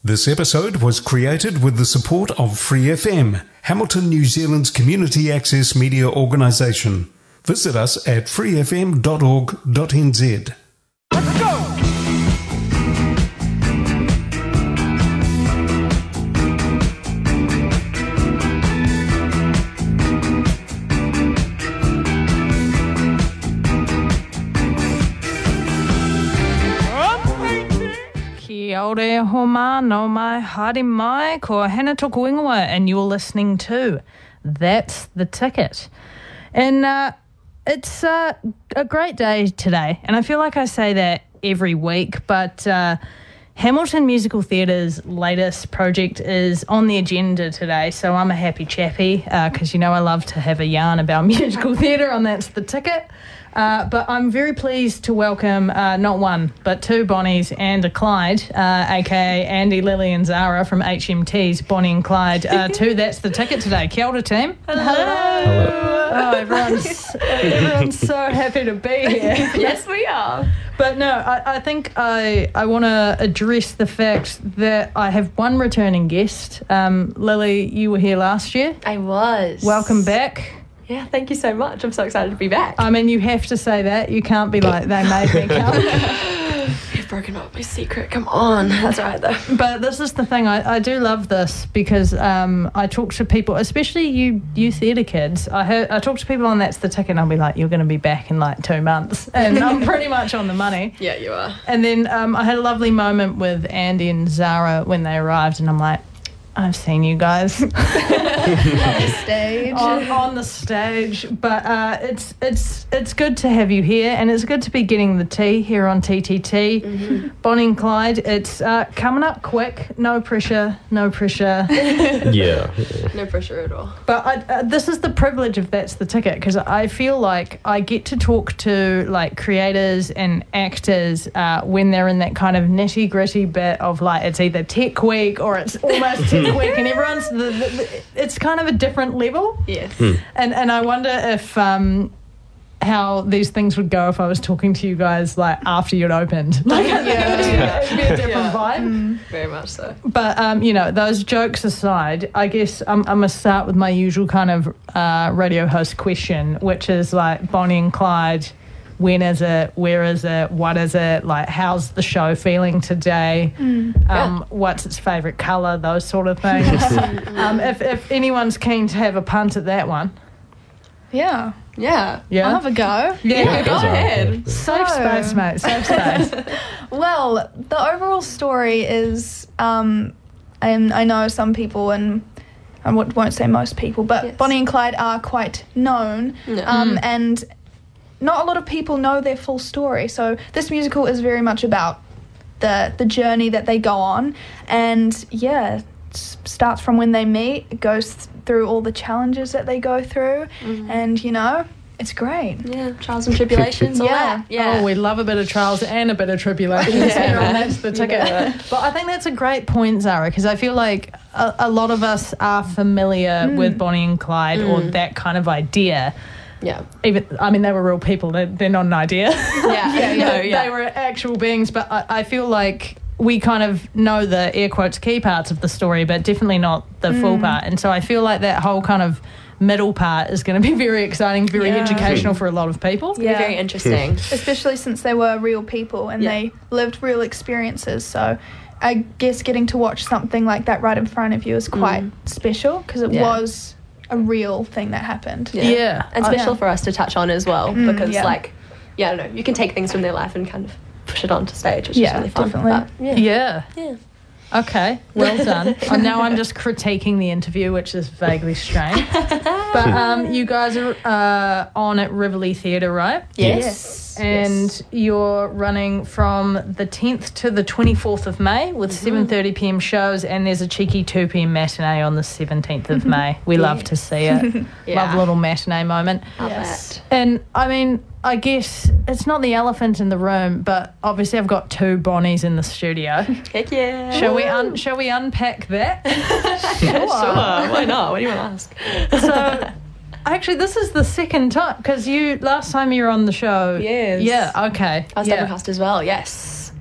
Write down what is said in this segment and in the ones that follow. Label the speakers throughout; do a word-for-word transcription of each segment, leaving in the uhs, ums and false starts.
Speaker 1: This episode was created with the support of Free F M, Hamilton, New Zealand's community access media organisation. Visit us at free f m dot org dot n z.
Speaker 2: Let's go!
Speaker 3: Kia ora homa no mai haere mai ko hana toku ingoa, and you're listening to That's the Ticket. And uh, it's uh, a great day today, and I feel like I say that every week, but uh, Hamilton Musical Theatre's latest project is on the agenda today, so I'm a happy chappy because, uh, you know, I love to have a yarn about musical theatre on That's the Ticket. Uh, but I'm very pleased to welcome uh, not one, but two Bonnies and a Clyde, uh, aka Andy, Lily and Zara from H M T's Bonnie and Clyde, uh, to That's the Ticket today. Kia ora, team.
Speaker 4: Hello. Hello.
Speaker 3: Oh, everyone's, everyone's so happy to be here.
Speaker 4: Yes, we are.
Speaker 3: But no, I, I think I, I want to address the fact that I have one returning guest. Um, Lily, you were here last year.
Speaker 4: I was.
Speaker 3: Welcome back.
Speaker 4: Yeah, thank you so much. I'm so excited to be back.
Speaker 3: I mean, you have to say that. You can't be like, they made me come.
Speaker 4: You've broken up my secret. Come on. That's all right, though.
Speaker 3: But this is the thing. I, I do love this because um, I talk to people, especially you you theatre kids. I heard, I talk to people on That's the Ticket and I'll be like, you're going to be back in like two months. And I'm pretty much on the money.
Speaker 4: Yeah, you are.
Speaker 3: And then um, I had a lovely moment with Andy and Zara when they arrived, and I'm like, I've seen you guys on
Speaker 5: the stage.
Speaker 3: on, on the stage, but uh, it's it's it's good to have you here, and it's good to be getting the tea here on T T T. Mm-hmm. Bonnie and Clyde, it's uh, coming up quick. No pressure, no pressure.
Speaker 6: yeah.
Speaker 4: No pressure at all.
Speaker 3: But I, uh, this is the privilege of That's the Ticket, because I feel like I get to talk to like creators and actors uh, when they're in that kind of nitty gritty bit of like it's either tech week or it's almost tech week, and everyone's the, the, the, it's kind of a different level.
Speaker 4: Yes.
Speaker 6: Hmm.
Speaker 3: And and I wonder if um, how these things would go if I was talking to you guys like after you'd opened. Like I think it would be, it would be a different
Speaker 4: Yeah.
Speaker 3: vibe.
Speaker 5: Mm.
Speaker 4: Very much so.
Speaker 3: But, um, you know, those jokes aside, I guess I'm, I'm going to start with my usual kind of uh, radio host question, which is like Bonnie and Clyde, when is it, where is it, what is it, like how's the show feeling today,
Speaker 5: Mm.
Speaker 3: um,
Speaker 4: Yeah.
Speaker 3: what's its favourite colour, those sort of things. um, if, if anyone's keen to have a punt at that one.
Speaker 5: Yeah.
Speaker 4: Yeah.
Speaker 3: Yeah?
Speaker 5: I'll have a go.
Speaker 3: Yeah,
Speaker 4: Yeah, go
Speaker 6: Those are-
Speaker 4: ahead.
Speaker 3: Safe
Speaker 5: So-
Speaker 3: space, mate, safe space.
Speaker 5: Well, the overall story is, um, and I know some people, and I w- won't say most people, but
Speaker 4: Yes.
Speaker 5: Bonnie and Clyde are quite known,
Speaker 4: Yeah.
Speaker 5: um,
Speaker 3: Mm.
Speaker 5: and not a lot of people know their full story. So this musical is very much about the the journey that they go on, and yeah, it starts from when they meet, it goes th- through all the challenges that they go through,
Speaker 4: Mhm.
Speaker 5: and you know, it's great.
Speaker 4: Yeah, trials and tribulations, all
Speaker 5: Yeah.
Speaker 4: that. Yeah.
Speaker 3: Oh, we love a bit of trials and a bit of tribulations
Speaker 4: Yeah.
Speaker 3: here on That's the Ticket.
Speaker 4: Yeah.
Speaker 3: But I think that's a great point, Zara, because I feel like a, a lot of us are familiar
Speaker 5: Mm.
Speaker 3: with Bonnie and Clyde or
Speaker 4: Mm.
Speaker 3: that kind of idea.
Speaker 4: Yeah.
Speaker 3: Even, I mean, they were real people. They're, they're not an idea.
Speaker 4: Yeah. Yeah, yeah, yeah.
Speaker 3: They were actual beings, but I, I feel like we kind of know the air quotes key parts of the story, but definitely not the full part. And so I feel like that whole kind of middle part is going to be very exciting, very
Speaker 5: Yeah.
Speaker 3: educational for a lot of people.
Speaker 4: It's gonna be very interesting.
Speaker 5: Especially since they were real people and
Speaker 4: Yeah.
Speaker 5: they lived real experiences. So I guess getting to watch something like that right in front of you is quite
Speaker 4: Mm.
Speaker 5: special because it
Speaker 4: Yeah.
Speaker 5: was a real thing that happened.
Speaker 4: Yeah.
Speaker 3: Yeah.
Speaker 4: And
Speaker 3: I-
Speaker 4: special
Speaker 5: yeah.
Speaker 4: for us to touch on as well
Speaker 5: Mm,
Speaker 4: because,
Speaker 5: yeah.
Speaker 4: like, yeah, I don't know, you can take things from their life and kind of push it onto stage, which
Speaker 5: Yeah,
Speaker 4: is really fun.
Speaker 5: definitely.
Speaker 4: But, yeah.
Speaker 3: Yeah.
Speaker 4: Yeah.
Speaker 3: Okay, well done. And now I'm just critiquing the interview, which is vaguely strange. But um, you guys are uh, on at Rivoli Theatre, right?
Speaker 4: Yes.
Speaker 3: And
Speaker 4: Yes.
Speaker 3: you're running from the tenth to the twenty-fourth of May with
Speaker 4: Mm-hmm.
Speaker 3: seven thirty p.m. shows, and there's a cheeky two p.m. matinee on the seventeenth of May. We love to see it.
Speaker 4: Yeah.
Speaker 3: Love a little matinee moment.
Speaker 4: Love
Speaker 5: Yes.
Speaker 4: it.
Speaker 3: And I mean, I guess it's not the elephant in the room, but obviously I've got two Bonnies in the studio.
Speaker 4: Heck yeah.
Speaker 3: Shall we un- shall we unpack that?
Speaker 4: Yeah, sure. Why not? What do you want to ask?
Speaker 3: So, actually, this is the second time because you last time you were on the show.
Speaker 4: Yes.
Speaker 3: Yeah. Okay.
Speaker 4: I was
Speaker 3: yeah.
Speaker 4: double cast as well, yes.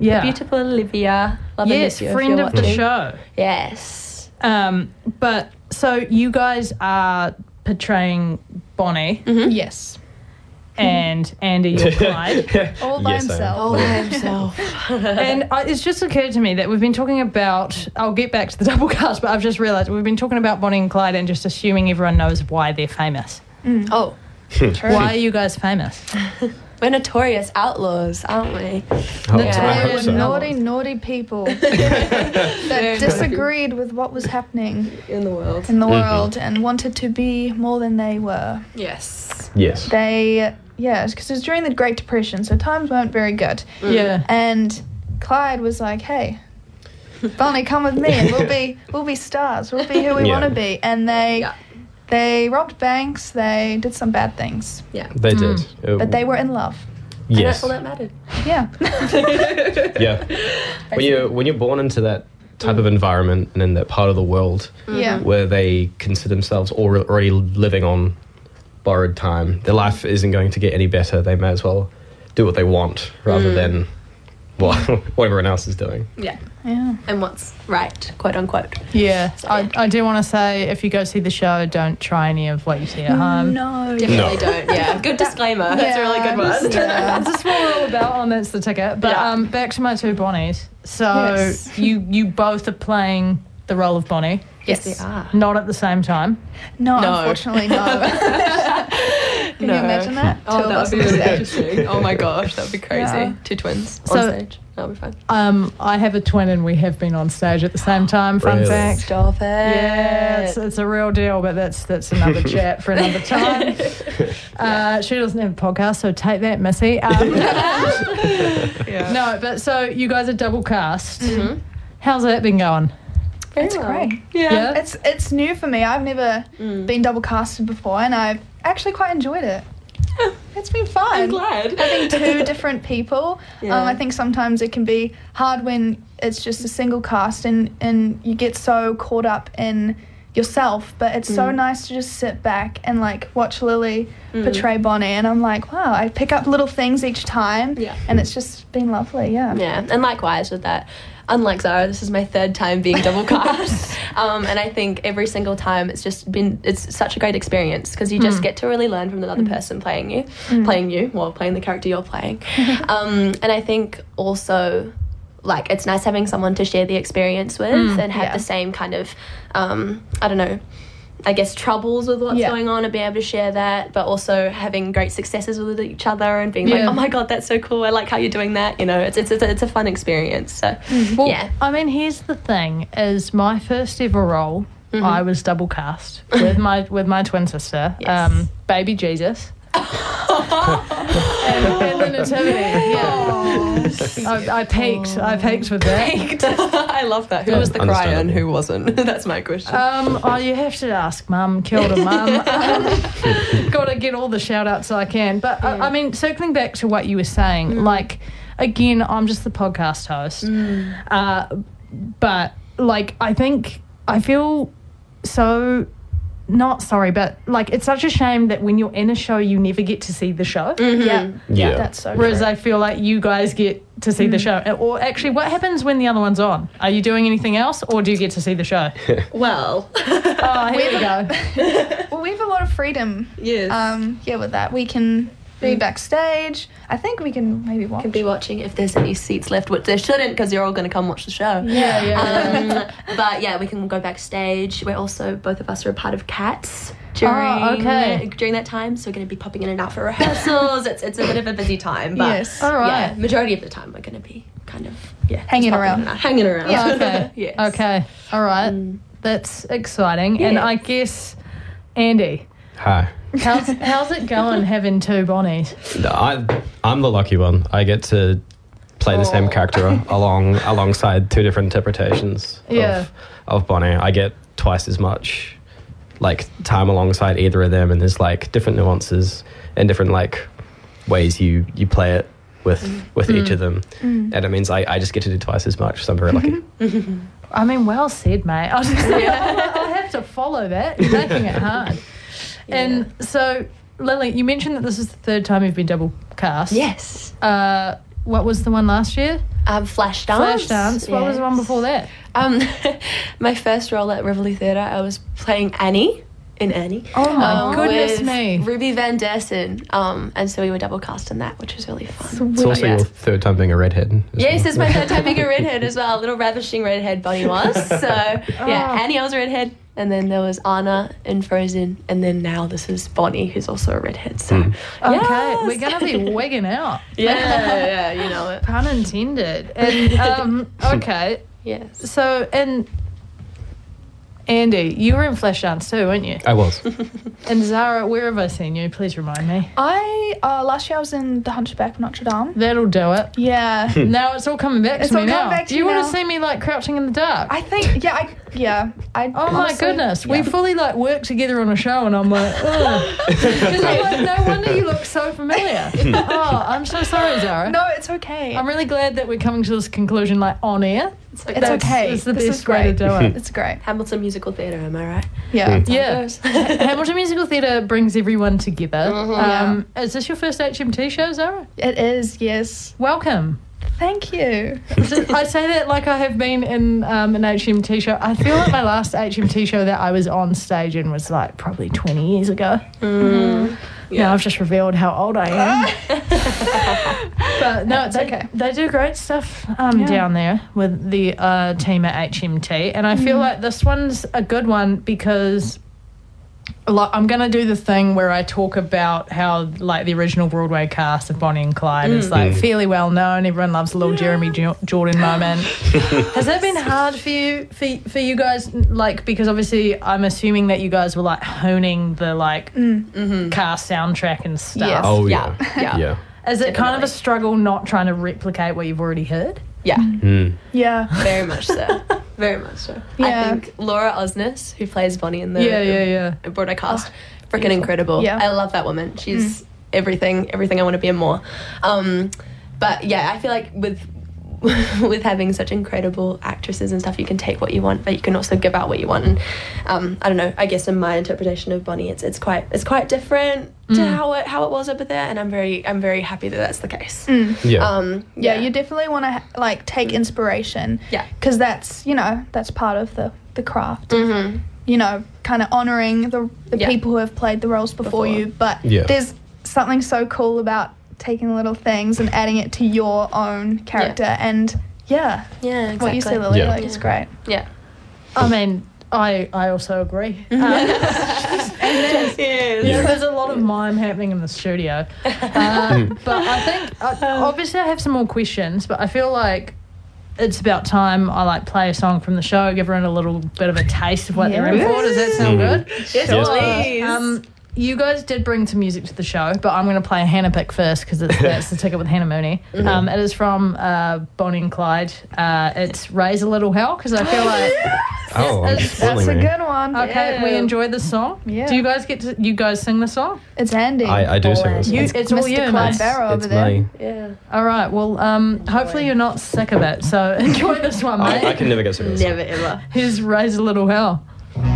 Speaker 3: Yeah.
Speaker 4: The beautiful Olivia. Love and
Speaker 3: Yes,
Speaker 4: miss you if
Speaker 3: friend
Speaker 4: you're
Speaker 3: of the
Speaker 4: watching.
Speaker 3: show.
Speaker 4: Yes.
Speaker 3: Um, but so you guys are portraying Bonnie
Speaker 5: Yes.
Speaker 3: and Andy, you're Clyde.
Speaker 5: All by
Speaker 2: Yes, I am.
Speaker 5: himself.
Speaker 4: All by himself.
Speaker 3: And I, it's just occurred to me that we've been talking about, I'll get back to the double cast, but I've just realised we've been talking about Bonnie and Clyde and just assuming everyone knows why they're famous.
Speaker 4: Oh,
Speaker 3: Why are you guys famous?
Speaker 4: we're notorious outlaws, aren't we?
Speaker 2: Oh,
Speaker 3: Yeah.
Speaker 2: I hope
Speaker 5: They were
Speaker 2: so.
Speaker 5: naughty, naughty people that disagreed with what was happening
Speaker 4: In the world.
Speaker 5: in the
Speaker 2: Mm-hmm.
Speaker 5: world and wanted to be more than they were.
Speaker 4: Yes.
Speaker 2: Yes.
Speaker 5: They, yeah, because it was during the Great Depression, so times weren't very good.
Speaker 3: Yeah.
Speaker 5: And Clyde was like, "Hey, Bonnie, come with me, and we'll be we'll be stars. We'll be who we
Speaker 2: Yeah.
Speaker 5: want to be." And they
Speaker 4: Yeah.
Speaker 5: they robbed banks. They did some bad things,
Speaker 4: Yeah.
Speaker 2: They did. Uh,
Speaker 5: but they were in love.
Speaker 4: And
Speaker 2: Yes.
Speaker 4: that's all that mattered.
Speaker 5: Yeah.
Speaker 2: Yeah. When you when you're born into that type of environment and in that part of the world
Speaker 5: Yeah.
Speaker 2: where they consider themselves al- already living on borrowed time, their life isn't going to get any better. They may as well do what they want rather than what what everyone else is doing.
Speaker 4: Yeah.
Speaker 5: Yeah.
Speaker 4: And what's right, quote unquote.
Speaker 3: Yeah. I, I do want to say, if you go see the show, don't try any of what you see at home.
Speaker 5: No.
Speaker 4: Definitely don't. Yeah. Good disclaimer. That's a really good one.
Speaker 5: Yeah.
Speaker 3: That's what we're all about on That's the Ticket. But
Speaker 4: Yeah.
Speaker 3: um, back to my two Bonnies. So
Speaker 5: Yes.
Speaker 3: you, you both are playing the role of Bonnie,
Speaker 4: Yes,
Speaker 5: Yes.
Speaker 4: they are.
Speaker 3: not at the same time.
Speaker 5: No,
Speaker 4: No.
Speaker 5: unfortunately, no. Can you imagine that?
Speaker 4: Oh,
Speaker 5: Two of
Speaker 4: that
Speaker 5: us
Speaker 4: would be
Speaker 5: on
Speaker 4: really
Speaker 5: stage.
Speaker 4: interesting. Oh my gosh, that would be crazy.
Speaker 5: Yeah.
Speaker 4: Two twins
Speaker 3: So-
Speaker 4: on stage. That would be fun.
Speaker 3: Um, I have a twin and we have been on stage at the same time. Fun
Speaker 2: Really?
Speaker 3: fact.
Speaker 4: Stop it.
Speaker 3: Yeah, it's, it's a real deal, but that's that's another chat for another time. Uh, she doesn't have a podcast, so take that, Missy. Um,
Speaker 4: Yeah.
Speaker 3: no, but so you guys are double cast.
Speaker 4: Mhm.
Speaker 3: How's that been going?
Speaker 4: Very
Speaker 5: It's
Speaker 4: well.
Speaker 5: great.
Speaker 4: Yeah.
Speaker 3: Yeah.
Speaker 5: It's it's new for me. I've never
Speaker 4: Mm.
Speaker 5: been double casted before, and I've actually quite enjoyed it. It's been fun.
Speaker 4: I'm glad.
Speaker 5: Having two different people.
Speaker 4: Yeah.
Speaker 5: Um, I think sometimes it can be hard when it's just a single cast and, and you get so caught up in yourself. But it's so
Speaker 4: Mm.
Speaker 5: nice to just sit back and like watch Lily
Speaker 4: Mm.
Speaker 5: portray Bonnie, and I'm like, wow, I pick up little things each time,
Speaker 4: Yeah.
Speaker 5: and it's just been lovely. Yeah.
Speaker 4: Yeah, and likewise with that. Unlike Zara, this is my third time being double cast, um, and I think every single time it's just been it's such a great experience because you just get to really learn from the other person playing you, playing you, well, playing the character you're playing, um, and I think also like it's nice having someone to share the experience with and have
Speaker 5: yeah.
Speaker 4: the same kind of um, I don't know. I guess troubles with what's
Speaker 5: Yeah.
Speaker 4: going on and be able to share that, but also having great successes with each other and being
Speaker 3: Yeah.
Speaker 4: like, oh my god, that's so cool. I like how you're doing that. You know, it's it's it's a, it's a fun experience. So
Speaker 3: Well,
Speaker 4: yeah,
Speaker 3: I mean, here's the thing: is my first ever role,
Speaker 4: Mm-hmm.
Speaker 3: I was double cast with my with my twin sister,
Speaker 4: Yes.
Speaker 3: um, baby Jesus. and, and the nativity, yeah. I, I peaked. I peaked with that.
Speaker 4: I love that. Who was the crier and who wasn't? That's my question.
Speaker 3: Um, oh, you have to ask Mum. Kia ora, Mum. Um, Got to get all the shout outs I can. But, uh, I mean, circling back to what you were saying, like, again, I'm just the podcast host. Uh, but, like, I think I feel so not sorry, but, like, it's such a shame that when you're in a show, you never get to see the show.
Speaker 5: Yeah.
Speaker 2: Yeah.
Speaker 5: That's so
Speaker 3: Whereas
Speaker 5: true.
Speaker 3: I feel like you guys get to see the show. Or actually, what happens when the other one's on? Are you doing anything else, or do you get to see the show?
Speaker 4: well,
Speaker 3: Oh, here we go.
Speaker 5: Well, we have a lot of freedom.
Speaker 4: yes.
Speaker 5: Um, yeah, with that we can be backstage. I think we can maybe watch.
Speaker 4: can be watching if there's any seats left, which there shouldn't because you're all going to come watch the show.
Speaker 3: Yeah, yeah.
Speaker 4: Um, but yeah, we can go backstage. We're also both of us are a part of Cats during
Speaker 3: Oh, okay.
Speaker 4: during that time, so we're going to be popping in and out for rehearsals. it's it's a bit of a busy time, but
Speaker 5: Yes.
Speaker 3: All right.
Speaker 4: yeah, majority of the time we're going to be kind of yeah
Speaker 5: Hanging
Speaker 4: just popping
Speaker 5: around.
Speaker 4: in and out. hanging around.
Speaker 5: Yeah.
Speaker 3: Okay.
Speaker 4: Yes.
Speaker 3: Okay. All right. That's exciting. And
Speaker 4: Yes.
Speaker 3: I guess, Andy,
Speaker 2: Hi.
Speaker 3: how's how's it going having two Bonnies?
Speaker 2: I, I'm the lucky one. I get to play the same character along alongside two different interpretations
Speaker 3: Yeah.
Speaker 2: of, of Bonnie. I get twice as much like time alongside either of them, and there's like different nuances and different like ways you you play it with with each of them, and it means I, I just get to do twice as much. So I'm very lucky.
Speaker 3: I mean, well said, mate. I, was just, I have to follow that. You're making it hard. And so, Lily, you mentioned that this is the third time you've been double cast.
Speaker 4: Yes.
Speaker 3: Uh, what was the one last year?
Speaker 4: Um, Flashdance.
Speaker 3: Flashdance. What was the one
Speaker 4: yes.
Speaker 3: before that?
Speaker 4: Um, my first role at Rivoli Theatre, I was playing Annie in Annie.
Speaker 3: Oh my
Speaker 4: um,
Speaker 3: goodness
Speaker 4: with
Speaker 3: me.
Speaker 4: Ruby Van Dersen. Um, and so we were double cast in that, which was really fun.
Speaker 2: It's also
Speaker 4: Yeah.
Speaker 2: your third time being a redhead. isn't
Speaker 4: Yes,
Speaker 2: it?
Speaker 4: it's my third time being a redhead as well. A little ravishing redhead Bonnie was. So yeah, Annie, I was a redhead. And then there was Anna in Frozen. And then now this is Bonnie, who's also a redhead. So
Speaker 2: Mm.
Speaker 3: Okay,
Speaker 4: yes.
Speaker 3: we're going to be wigging out.
Speaker 4: Yeah, yeah, you know it.
Speaker 3: Pun intended. And, um, okay,
Speaker 4: Yes.
Speaker 3: so, and Andy, you were in Flashdance too, weren't you?
Speaker 2: I was.
Speaker 3: And Zara, where have I seen you? Please remind me.
Speaker 5: I uh, last year I was in The Hunchback of Notre Dame.
Speaker 3: That'll do it.
Speaker 5: Yeah.
Speaker 3: Now it's all coming back
Speaker 5: It's
Speaker 3: to me
Speaker 5: all
Speaker 3: now.
Speaker 5: coming back to
Speaker 3: do you
Speaker 5: you
Speaker 3: want
Speaker 5: now.
Speaker 3: to see me like crouching in the dark?
Speaker 5: I think yeah, I yeah. I
Speaker 3: Oh my
Speaker 5: honestly-
Speaker 3: goodness,
Speaker 5: yeah.
Speaker 3: we fully like work together on a show, and I'm like, ugh. Because I'm like, no wonder you look so familiar. Oh, I'm so sorry, Zara.
Speaker 5: No, it's okay.
Speaker 3: I'm really glad that we're coming to this conclusion like on air.
Speaker 4: It's,
Speaker 5: It's
Speaker 3: That's-
Speaker 5: okay.
Speaker 3: It's the
Speaker 5: This
Speaker 3: best
Speaker 5: is
Speaker 3: way to
Speaker 5: great.
Speaker 3: do it.
Speaker 5: It's great.
Speaker 4: Hamilton Musical Theatre, am I right?
Speaker 5: Yeah.
Speaker 2: Mm.
Speaker 3: Yeah,
Speaker 4: goes.
Speaker 3: Hamilton Musical Theatre brings everyone together.
Speaker 5: Yeah.
Speaker 3: Um, is this your first H M T show, Zara?
Speaker 5: It is, yes.
Speaker 3: Welcome.
Speaker 5: Thank you.
Speaker 3: I say that like I have been in um, an H M T show. I feel like my last H M T show that I was on stage in was like probably twenty years ago.
Speaker 4: Mm.
Speaker 3: Yeah, I've just revealed how old I am. But no,
Speaker 5: It's
Speaker 3: they,
Speaker 5: okay.
Speaker 3: they do great stuff um,
Speaker 5: Yeah.
Speaker 3: down there with the uh, team at H M T. And I feel like this one's a good one because like, I'm going to do the thing where I talk about how like the original Broadway cast of Bonnie and Clyde is like
Speaker 2: Mm.
Speaker 3: fairly well known. Everyone loves the little Jeremy Jo- Jordan moment. Has that been hard for you, for, for you guys? Like, because obviously I'm assuming that you guys were like honing the like
Speaker 4: Mm-hmm.
Speaker 3: cast soundtrack and stuff.
Speaker 5: Yes.
Speaker 2: Oh,
Speaker 4: Yeah,
Speaker 2: yeah.
Speaker 4: yeah.
Speaker 2: Yeah.
Speaker 3: Is it kind of a
Speaker 4: Definitely.
Speaker 3: struggle not trying to replicate what you've already heard?
Speaker 4: Yeah,
Speaker 2: Mm.
Speaker 5: Yeah.
Speaker 4: very much so. Very much so.
Speaker 5: Yeah.
Speaker 4: I think Laura Osnes, who plays Bonnie in the
Speaker 3: Yeah, yeah, yeah.
Speaker 4: uh, Broadway cast, freaking
Speaker 5: beautiful.
Speaker 4: incredible.
Speaker 5: Yeah.
Speaker 4: I love that woman. She's everything, everything I want to be and more. Um, but yeah, I feel like with with having such incredible actresses and stuff, you can take what you want, but you can also give out what you want. And um, I don't know. I guess in my interpretation of Bonnie, it's it's quite it's quite different to how it how it was over there, and I'm very I'm very happy that that's the case.
Speaker 2: Yeah.
Speaker 4: Um,
Speaker 5: Yeah, you definitely want to like take inspiration.
Speaker 4: Yeah.
Speaker 5: Because that's, you know, that's part of the, the craft.
Speaker 4: Mm-hmm.
Speaker 5: You know, kind of honouring the, the
Speaker 4: Yeah.
Speaker 5: people who have played the roles before,
Speaker 4: Before.
Speaker 5: you. But
Speaker 2: Yeah.
Speaker 5: there's something so cool about taking little things and adding it to your own character. And yeah,
Speaker 4: Yeah, exactly.
Speaker 5: what you say, Lily,
Speaker 2: Yeah.
Speaker 5: like, it's great.
Speaker 4: Yeah.
Speaker 3: I mean, I I also agree. Um,
Speaker 4: Yes.
Speaker 3: yeah, there's a lot of mime happening in the studio. Uh, but I think, uh, obviously, I have some more questions, but I feel like it's about time I like play a song from the show, give everyone a little bit of a taste of what they're in for. Does that sound good?
Speaker 4: Yes,
Speaker 2: Yes.
Speaker 4: please.
Speaker 3: Um, you guys did bring some music to the show, but I'm going to play a Hannah pick first because that's the ticket with Hannah Mooney. Um, it is from uh, Bonnie and Clyde. Uh, it's Raise a Little Hell because I feel like
Speaker 2: Oh,
Speaker 3: It's-
Speaker 2: it's
Speaker 5: That's a
Speaker 2: spoiling me.
Speaker 5: good one.
Speaker 3: okay,
Speaker 4: Yeah.
Speaker 3: we enjoyed the song.
Speaker 5: Yeah.
Speaker 3: Do you guys get to you guys sing the song?
Speaker 5: It's Andy.
Speaker 2: I, I do sing this.
Speaker 3: You,
Speaker 2: It's,
Speaker 3: it's, all
Speaker 5: Mister
Speaker 3: you,
Speaker 5: Clyde
Speaker 3: mate.
Speaker 5: Barrow
Speaker 2: it's
Speaker 5: over there.
Speaker 2: me.
Speaker 4: Yeah.
Speaker 3: All right. Well, um, hopefully you're not sick of it. So enjoy this one, mate.
Speaker 2: I, I can never get sick of this.
Speaker 4: Never ever.
Speaker 3: Here's Raise a Little Hell.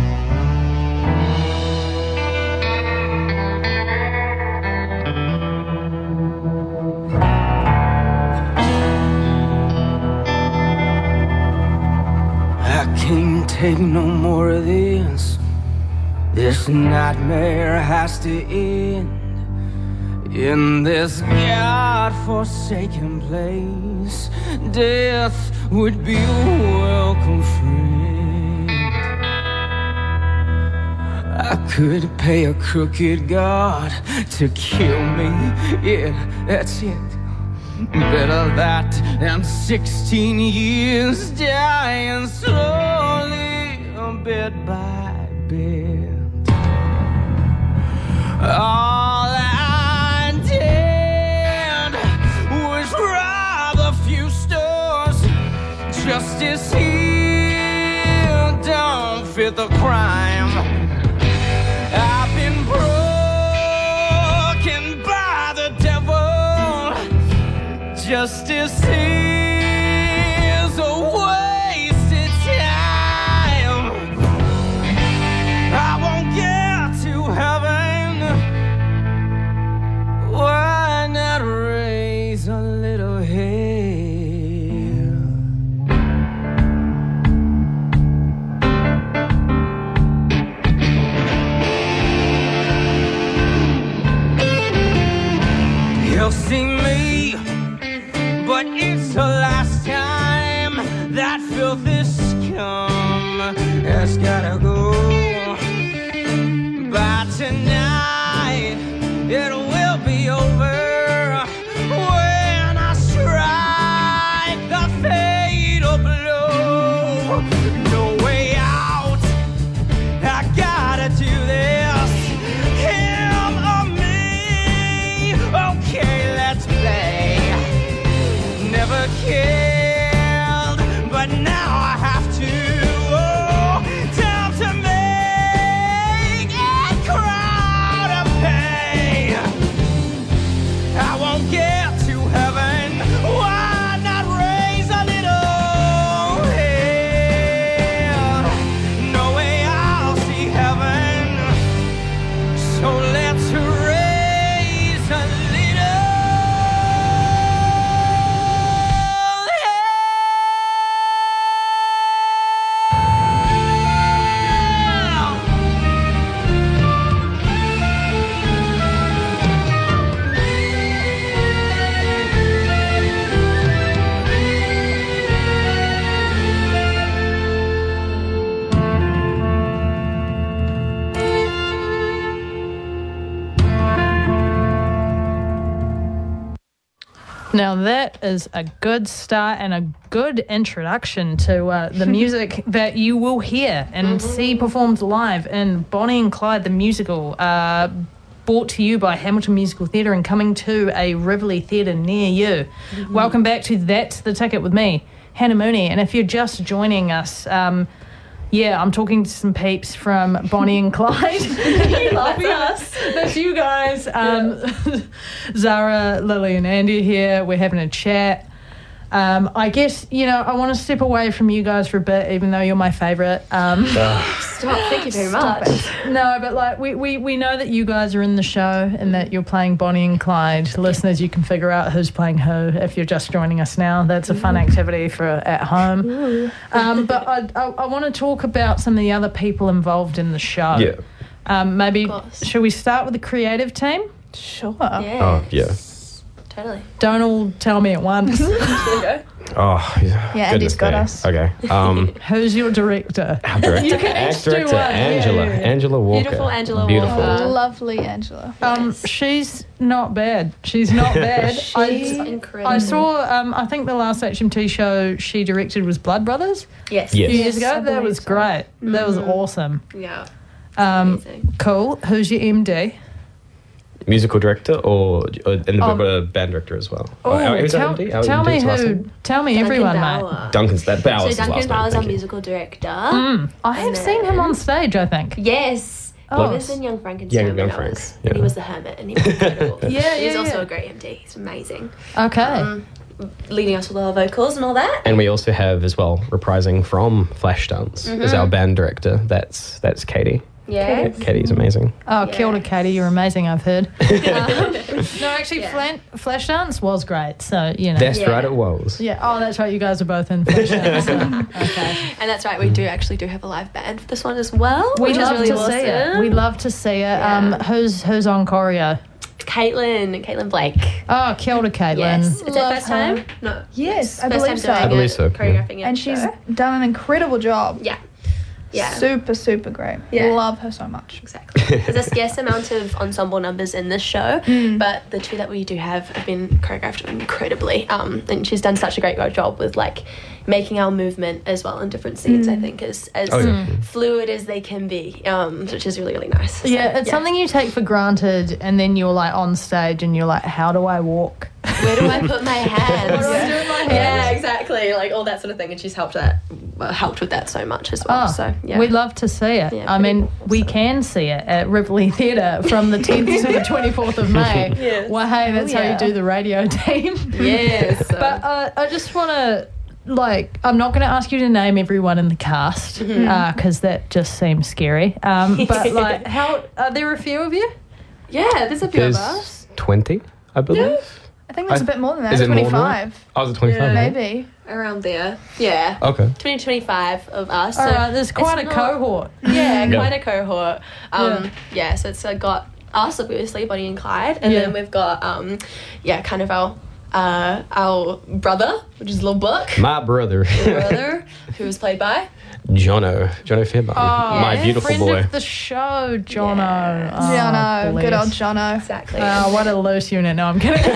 Speaker 6: I can't take no more of this. This nightmare has to end. In this God-forsaken place, death would be a welcome friend. I could pay a crooked God to kill me. Yeah, that's it. Better that than sixteen years dying slowly, bit by bit. All I did was rob a few stores. Justice here don't fit the crime. I've been broken by the devil. Justice is a wasted time. I won't get to heaven. Why not raise a little hell? come, it's gotta go. But tonight it will be over when I strike the fatal blow. No way out, I gotta do this. Him or me, okay, let's play. Never cared, but now I have to. Oh, time to make it cry to pay. I won't get to heaven. Why not raise a little hell? No way I'll see heaven. So let's raise a little hell.
Speaker 3: Now that is a good start and a good introduction to uh, the music that you will hear and see performed live in Bonnie and Clyde the musical, uh, brought to you by Hamilton Musical Theatre and coming to a Rivoli Theatre near you. Welcome back to That's the Ticket with me, Hannah Mooney. And if you're just joining us, um, yeah, I'm talking to some peeps from Bonnie and Clyde.
Speaker 4: You like us.
Speaker 3: That's you guys. Um, Zara, Lily and Andy here. We're having a chat. Um, I guess, you know, I want to step away from you guys for a bit, even though you're my favourite. Um,
Speaker 4: Stop, thank you very much.
Speaker 3: no, but like we, we, we know that you guys are in the show and that you're playing Bonnie and Clyde. Listeners, you can figure out who's playing who if you're just joining us now. That's a fun activity for at home. Um, but I, I, I want to talk about some of the other people involved in the show.
Speaker 2: Yeah.
Speaker 3: Um, maybe,
Speaker 4: Of course.
Speaker 3: should we start with the creative team?
Speaker 5: Sure.
Speaker 4: Yeah.
Speaker 2: Oh, yeah.
Speaker 4: Totally.
Speaker 3: Don't all tell me at once.
Speaker 4: There we go.
Speaker 2: Oh, yeah.
Speaker 5: Yeah, Andy's
Speaker 2: Goodness
Speaker 5: got
Speaker 2: me.
Speaker 5: us.
Speaker 2: Okay. Um,
Speaker 3: Who's your director?
Speaker 2: our director,
Speaker 3: You can
Speaker 2: our
Speaker 3: each do
Speaker 2: director
Speaker 3: one. Yeah,
Speaker 2: Angela,
Speaker 3: yeah, yeah.
Speaker 2: Angela Walker.
Speaker 4: Beautiful Angela
Speaker 2: Beautiful.
Speaker 4: Walker.
Speaker 5: Lovely Angela.
Speaker 3: Um,
Speaker 4: Yes.
Speaker 3: she's not bad. She's not bad.
Speaker 4: She's
Speaker 3: I,
Speaker 4: incredible.
Speaker 3: I saw. Um, I think the last H M T show she directed was Blood Brothers
Speaker 4: Yes.
Speaker 2: Yes.
Speaker 3: a few years
Speaker 5: Yes,
Speaker 3: ago.
Speaker 5: I
Speaker 3: That was
Speaker 5: believe so.
Speaker 3: great. That was awesome.
Speaker 4: Yeah.
Speaker 3: Um,
Speaker 4: Amazing.
Speaker 3: cool. Who's your M D?
Speaker 2: Musical director or, or and the
Speaker 3: Um,
Speaker 2: uh, band director as well.
Speaker 3: Oh,
Speaker 2: Uh, who's
Speaker 3: tell,
Speaker 2: our M D? Our
Speaker 3: tell
Speaker 2: M D
Speaker 3: me
Speaker 2: was last
Speaker 3: who.
Speaker 2: name?
Speaker 3: Tell me
Speaker 4: Duncan
Speaker 3: everyone, mate.
Speaker 4: Bauer.
Speaker 2: Duncan's that Bowers.
Speaker 4: So
Speaker 2: is
Speaker 4: Duncan
Speaker 2: last name,
Speaker 4: Bauer's our
Speaker 2: thank you.
Speaker 4: musical director.
Speaker 3: Mm, I have
Speaker 4: And
Speaker 3: seen him
Speaker 4: then-
Speaker 3: on stage. I think.
Speaker 4: Yes.
Speaker 3: Oh.
Speaker 4: He was in Young Frankenstein.
Speaker 2: Young- Young
Speaker 4: when I
Speaker 2: Frank,
Speaker 4: was-
Speaker 2: yeah.
Speaker 4: He was the hermit and he was incredible.
Speaker 3: Yeah,
Speaker 4: He's
Speaker 3: yeah,
Speaker 4: also
Speaker 3: yeah.
Speaker 4: a great M D. He's amazing.
Speaker 3: Okay.
Speaker 4: Um, leading us with all our vocals and all that.
Speaker 2: And we also have as well reprising from Flashdance as our band director. That's that's Katie.
Speaker 4: Yeah.
Speaker 2: Katie's amazing.
Speaker 3: Oh,
Speaker 4: Yeah.
Speaker 3: kia ora, Katie. You're amazing. I've heard. Um, no, actually,
Speaker 4: Yeah.
Speaker 3: Flan- Flashdance was great. So you know.
Speaker 2: That's
Speaker 4: Yeah.
Speaker 2: right, it was.
Speaker 3: Yeah. Oh, that's right. You guys are both in Flashdance. so, okay.
Speaker 4: And that's right, we do actually do have a live band for this one as well,
Speaker 3: We
Speaker 4: which is
Speaker 3: love
Speaker 4: really
Speaker 3: to
Speaker 4: awesome.
Speaker 3: see it. We love to see it. Um,
Speaker 4: Yeah.
Speaker 3: who's who's on choreo?
Speaker 4: Caitlin, Caitlin Blake.
Speaker 3: Oh, kia ora, Caitlin.
Speaker 4: Yes. It's her
Speaker 5: Love
Speaker 4: first
Speaker 5: her.
Speaker 4: time? No.
Speaker 5: Yes, I
Speaker 4: First
Speaker 5: believe
Speaker 4: time
Speaker 5: so.
Speaker 4: doing
Speaker 2: I believe
Speaker 4: it,
Speaker 2: so, yeah.
Speaker 4: Choreographing it.
Speaker 5: And she's
Speaker 4: so-
Speaker 5: done an incredible job.
Speaker 4: Yeah. Yeah.
Speaker 5: Super, super great.
Speaker 4: Yeah.
Speaker 5: Love her so much.
Speaker 4: Exactly. There's a scarce amount of ensemble numbers in this show,
Speaker 5: Mm.
Speaker 4: but the two that we do have have been choreographed incredibly. Um, and she's done such a great job with like making our movement as well in different scenes.
Speaker 5: Mm.
Speaker 4: I think as as
Speaker 2: Oh, yeah.
Speaker 4: fluid as they can be, um, which is really really nice. So,
Speaker 3: Yeah, it's something you take for granted, and then you're like on stage, and you're like, "How do I walk?
Speaker 4: Where do I put my hands?
Speaker 3: What do I do with my hands?"
Speaker 4: Yeah, exactly. Like all that sort of thing, and she's helped that uh, helped with that so much as well.
Speaker 3: Oh,
Speaker 4: so yeah,
Speaker 3: we'd love to see it.
Speaker 4: Yeah,
Speaker 3: I mean,
Speaker 4: pretty
Speaker 3: we can see it at Rivoli Theatre from the tenth to the twenty-fourth of May.
Speaker 4: Yes.
Speaker 3: Well, hey, that's
Speaker 5: Oh,
Speaker 3: how
Speaker 5: yeah.
Speaker 3: you do the radio team.
Speaker 4: yes.
Speaker 3: But uh, I just want to, like, I'm not going to ask you to name everyone in the cast because
Speaker 4: Mm-hmm.
Speaker 3: that just seems scary. Um, but, like, how are there a few of you?
Speaker 4: yeah, there's a few
Speaker 2: There's
Speaker 4: of us.
Speaker 2: twenty, I believe.
Speaker 5: I think it's
Speaker 2: I-
Speaker 5: a bit more than that.
Speaker 2: Is it more than that?
Speaker 5: twenty-five.
Speaker 2: Oh, was it twenty-five?
Speaker 4: Yeah.
Speaker 5: Maybe.
Speaker 4: Around there. Yeah.
Speaker 2: Okay.
Speaker 4: twenty, twenty-five of us.
Speaker 3: All
Speaker 4: so
Speaker 3: right, there's quite a
Speaker 4: it's not-
Speaker 3: cohort.
Speaker 4: Yeah,
Speaker 2: Yeah.
Speaker 4: quite a cohort. Um,
Speaker 3: Yeah.
Speaker 4: yeah. so it's uh, got us, obviously, Bonnie and Clyde, and
Speaker 3: Yeah.
Speaker 4: then we've got, um, yeah, kind of our uh, our brother which is a little book.
Speaker 2: My brother,
Speaker 4: Brother, who was played by
Speaker 2: Jono, Jono Fairbairn,
Speaker 3: Oh,
Speaker 2: my beautiful
Speaker 3: friend
Speaker 2: boy.
Speaker 3: of the show, Jono.
Speaker 4: Yes.
Speaker 3: Oh,
Speaker 5: Jono, good
Speaker 3: bless.
Speaker 5: old Jono.
Speaker 4: exactly.
Speaker 3: Oh, what a loose unit. No, I'm kidding.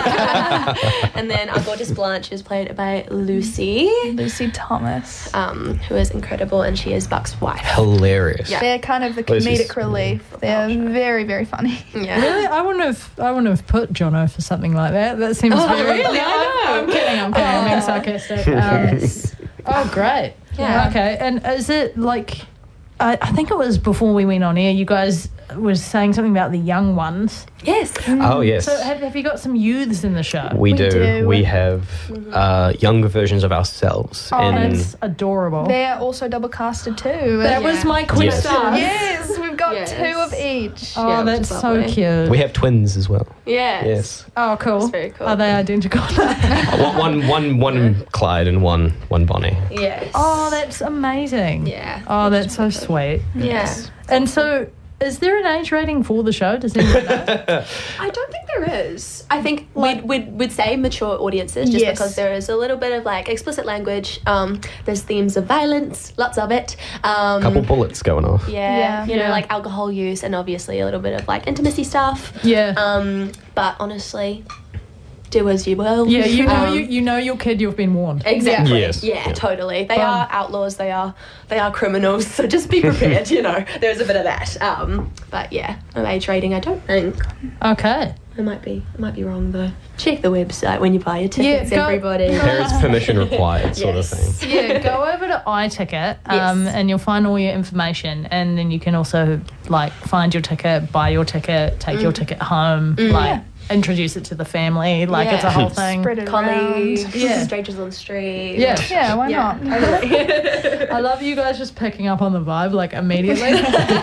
Speaker 4: And then our gorgeous Blanche is played by Lucy,
Speaker 5: Lucy Thomas.
Speaker 4: um, who is incredible, and she is Buck's wife.
Speaker 2: Hilarious.
Speaker 4: Yeah.
Speaker 5: They're kind of the
Speaker 2: Lucy's-
Speaker 5: comedic relief. They're very, very funny.
Speaker 4: Yeah.
Speaker 3: Really? I wouldn't have. I wouldn't have put Jono for something like that. That seems
Speaker 4: Oh,
Speaker 3: very.
Speaker 4: really?
Speaker 3: No,
Speaker 4: I know.
Speaker 3: I'm kidding. I'm kidding. I'm being sarcastic. Um, oh, great.
Speaker 4: Yeah.
Speaker 3: Okay. And is it like? I, I think it was before we went on air. You guys was saying something about the young ones.
Speaker 4: Yes.
Speaker 2: Oh yes.
Speaker 3: So have, have you got some youths in the show?
Speaker 2: we,
Speaker 5: We
Speaker 2: do.
Speaker 5: do.
Speaker 2: We have uh, younger versions of ourselves.
Speaker 3: Oh,
Speaker 2: in,
Speaker 3: that's adorable.
Speaker 5: They're also double casted too.
Speaker 3: That was my question.
Speaker 2: Yes.
Speaker 5: Yes, we've got
Speaker 4: Yes.
Speaker 5: two of each.
Speaker 3: Oh,
Speaker 4: Yeah, which
Speaker 3: that's
Speaker 4: is
Speaker 3: so
Speaker 4: lovely.
Speaker 3: cute.
Speaker 2: we have twins as well.
Speaker 4: Yes.
Speaker 2: Yes.
Speaker 3: oh, cool.
Speaker 4: That's very cool.
Speaker 3: Are they identical?
Speaker 2: Uh, one, one, one, one Clyde and one, one Bonnie.
Speaker 4: Yes.
Speaker 3: oh, that's amazing.
Speaker 4: Yeah.
Speaker 3: Oh, that's so sweet.
Speaker 4: Yeah.
Speaker 3: And so, is there an age rating for the show? Does anyone know?
Speaker 4: I don't think there is. I think we'd, we'd, we'd say mature audiences just
Speaker 5: Yes.
Speaker 4: because there is a little bit of like explicit language. Um, there's themes of violence, lots of it. Um,
Speaker 2: Couple bullets going off.
Speaker 4: Yeah,
Speaker 5: Yeah.
Speaker 4: you know,
Speaker 3: Yeah.
Speaker 4: like alcohol use and obviously a little bit of like intimacy stuff.
Speaker 3: Yeah.
Speaker 4: Um, but honestly, do as you will.
Speaker 3: yeah, you know,
Speaker 4: Um,
Speaker 3: you, you know your kid. You've been warned.
Speaker 4: Exactly.
Speaker 2: Yes.
Speaker 4: Yeah,
Speaker 2: Yeah.
Speaker 4: totally. They
Speaker 3: Fun.
Speaker 4: are outlaws. They are they are criminals. So just be prepared. You know, there's a bit of that. Um, but yeah, no age rating. I don't think.
Speaker 3: Okay.
Speaker 4: I might be. I might be wrong though. Check the website when you buy your tickets.
Speaker 3: Yeah, go-
Speaker 4: everybody.
Speaker 2: Parents' permission required, sort
Speaker 4: Yes.
Speaker 2: of thing.
Speaker 3: Yeah, go over to iTicket, um,
Speaker 4: Yes.
Speaker 3: and you'll find all your information, and then you can also like find your ticket, buy your ticket, take
Speaker 4: Mm.
Speaker 3: your ticket home, like introduce it to the family, like it's a
Speaker 4: Yeah.
Speaker 3: whole thing.
Speaker 5: Spread it
Speaker 4: Colleagues,
Speaker 5: around.
Speaker 3: Yeah.
Speaker 4: strangers on the street.
Speaker 3: Yeah.
Speaker 5: Yeah, why
Speaker 4: Yeah.
Speaker 5: not?
Speaker 3: I love you guys just picking up on the vibe like immediately.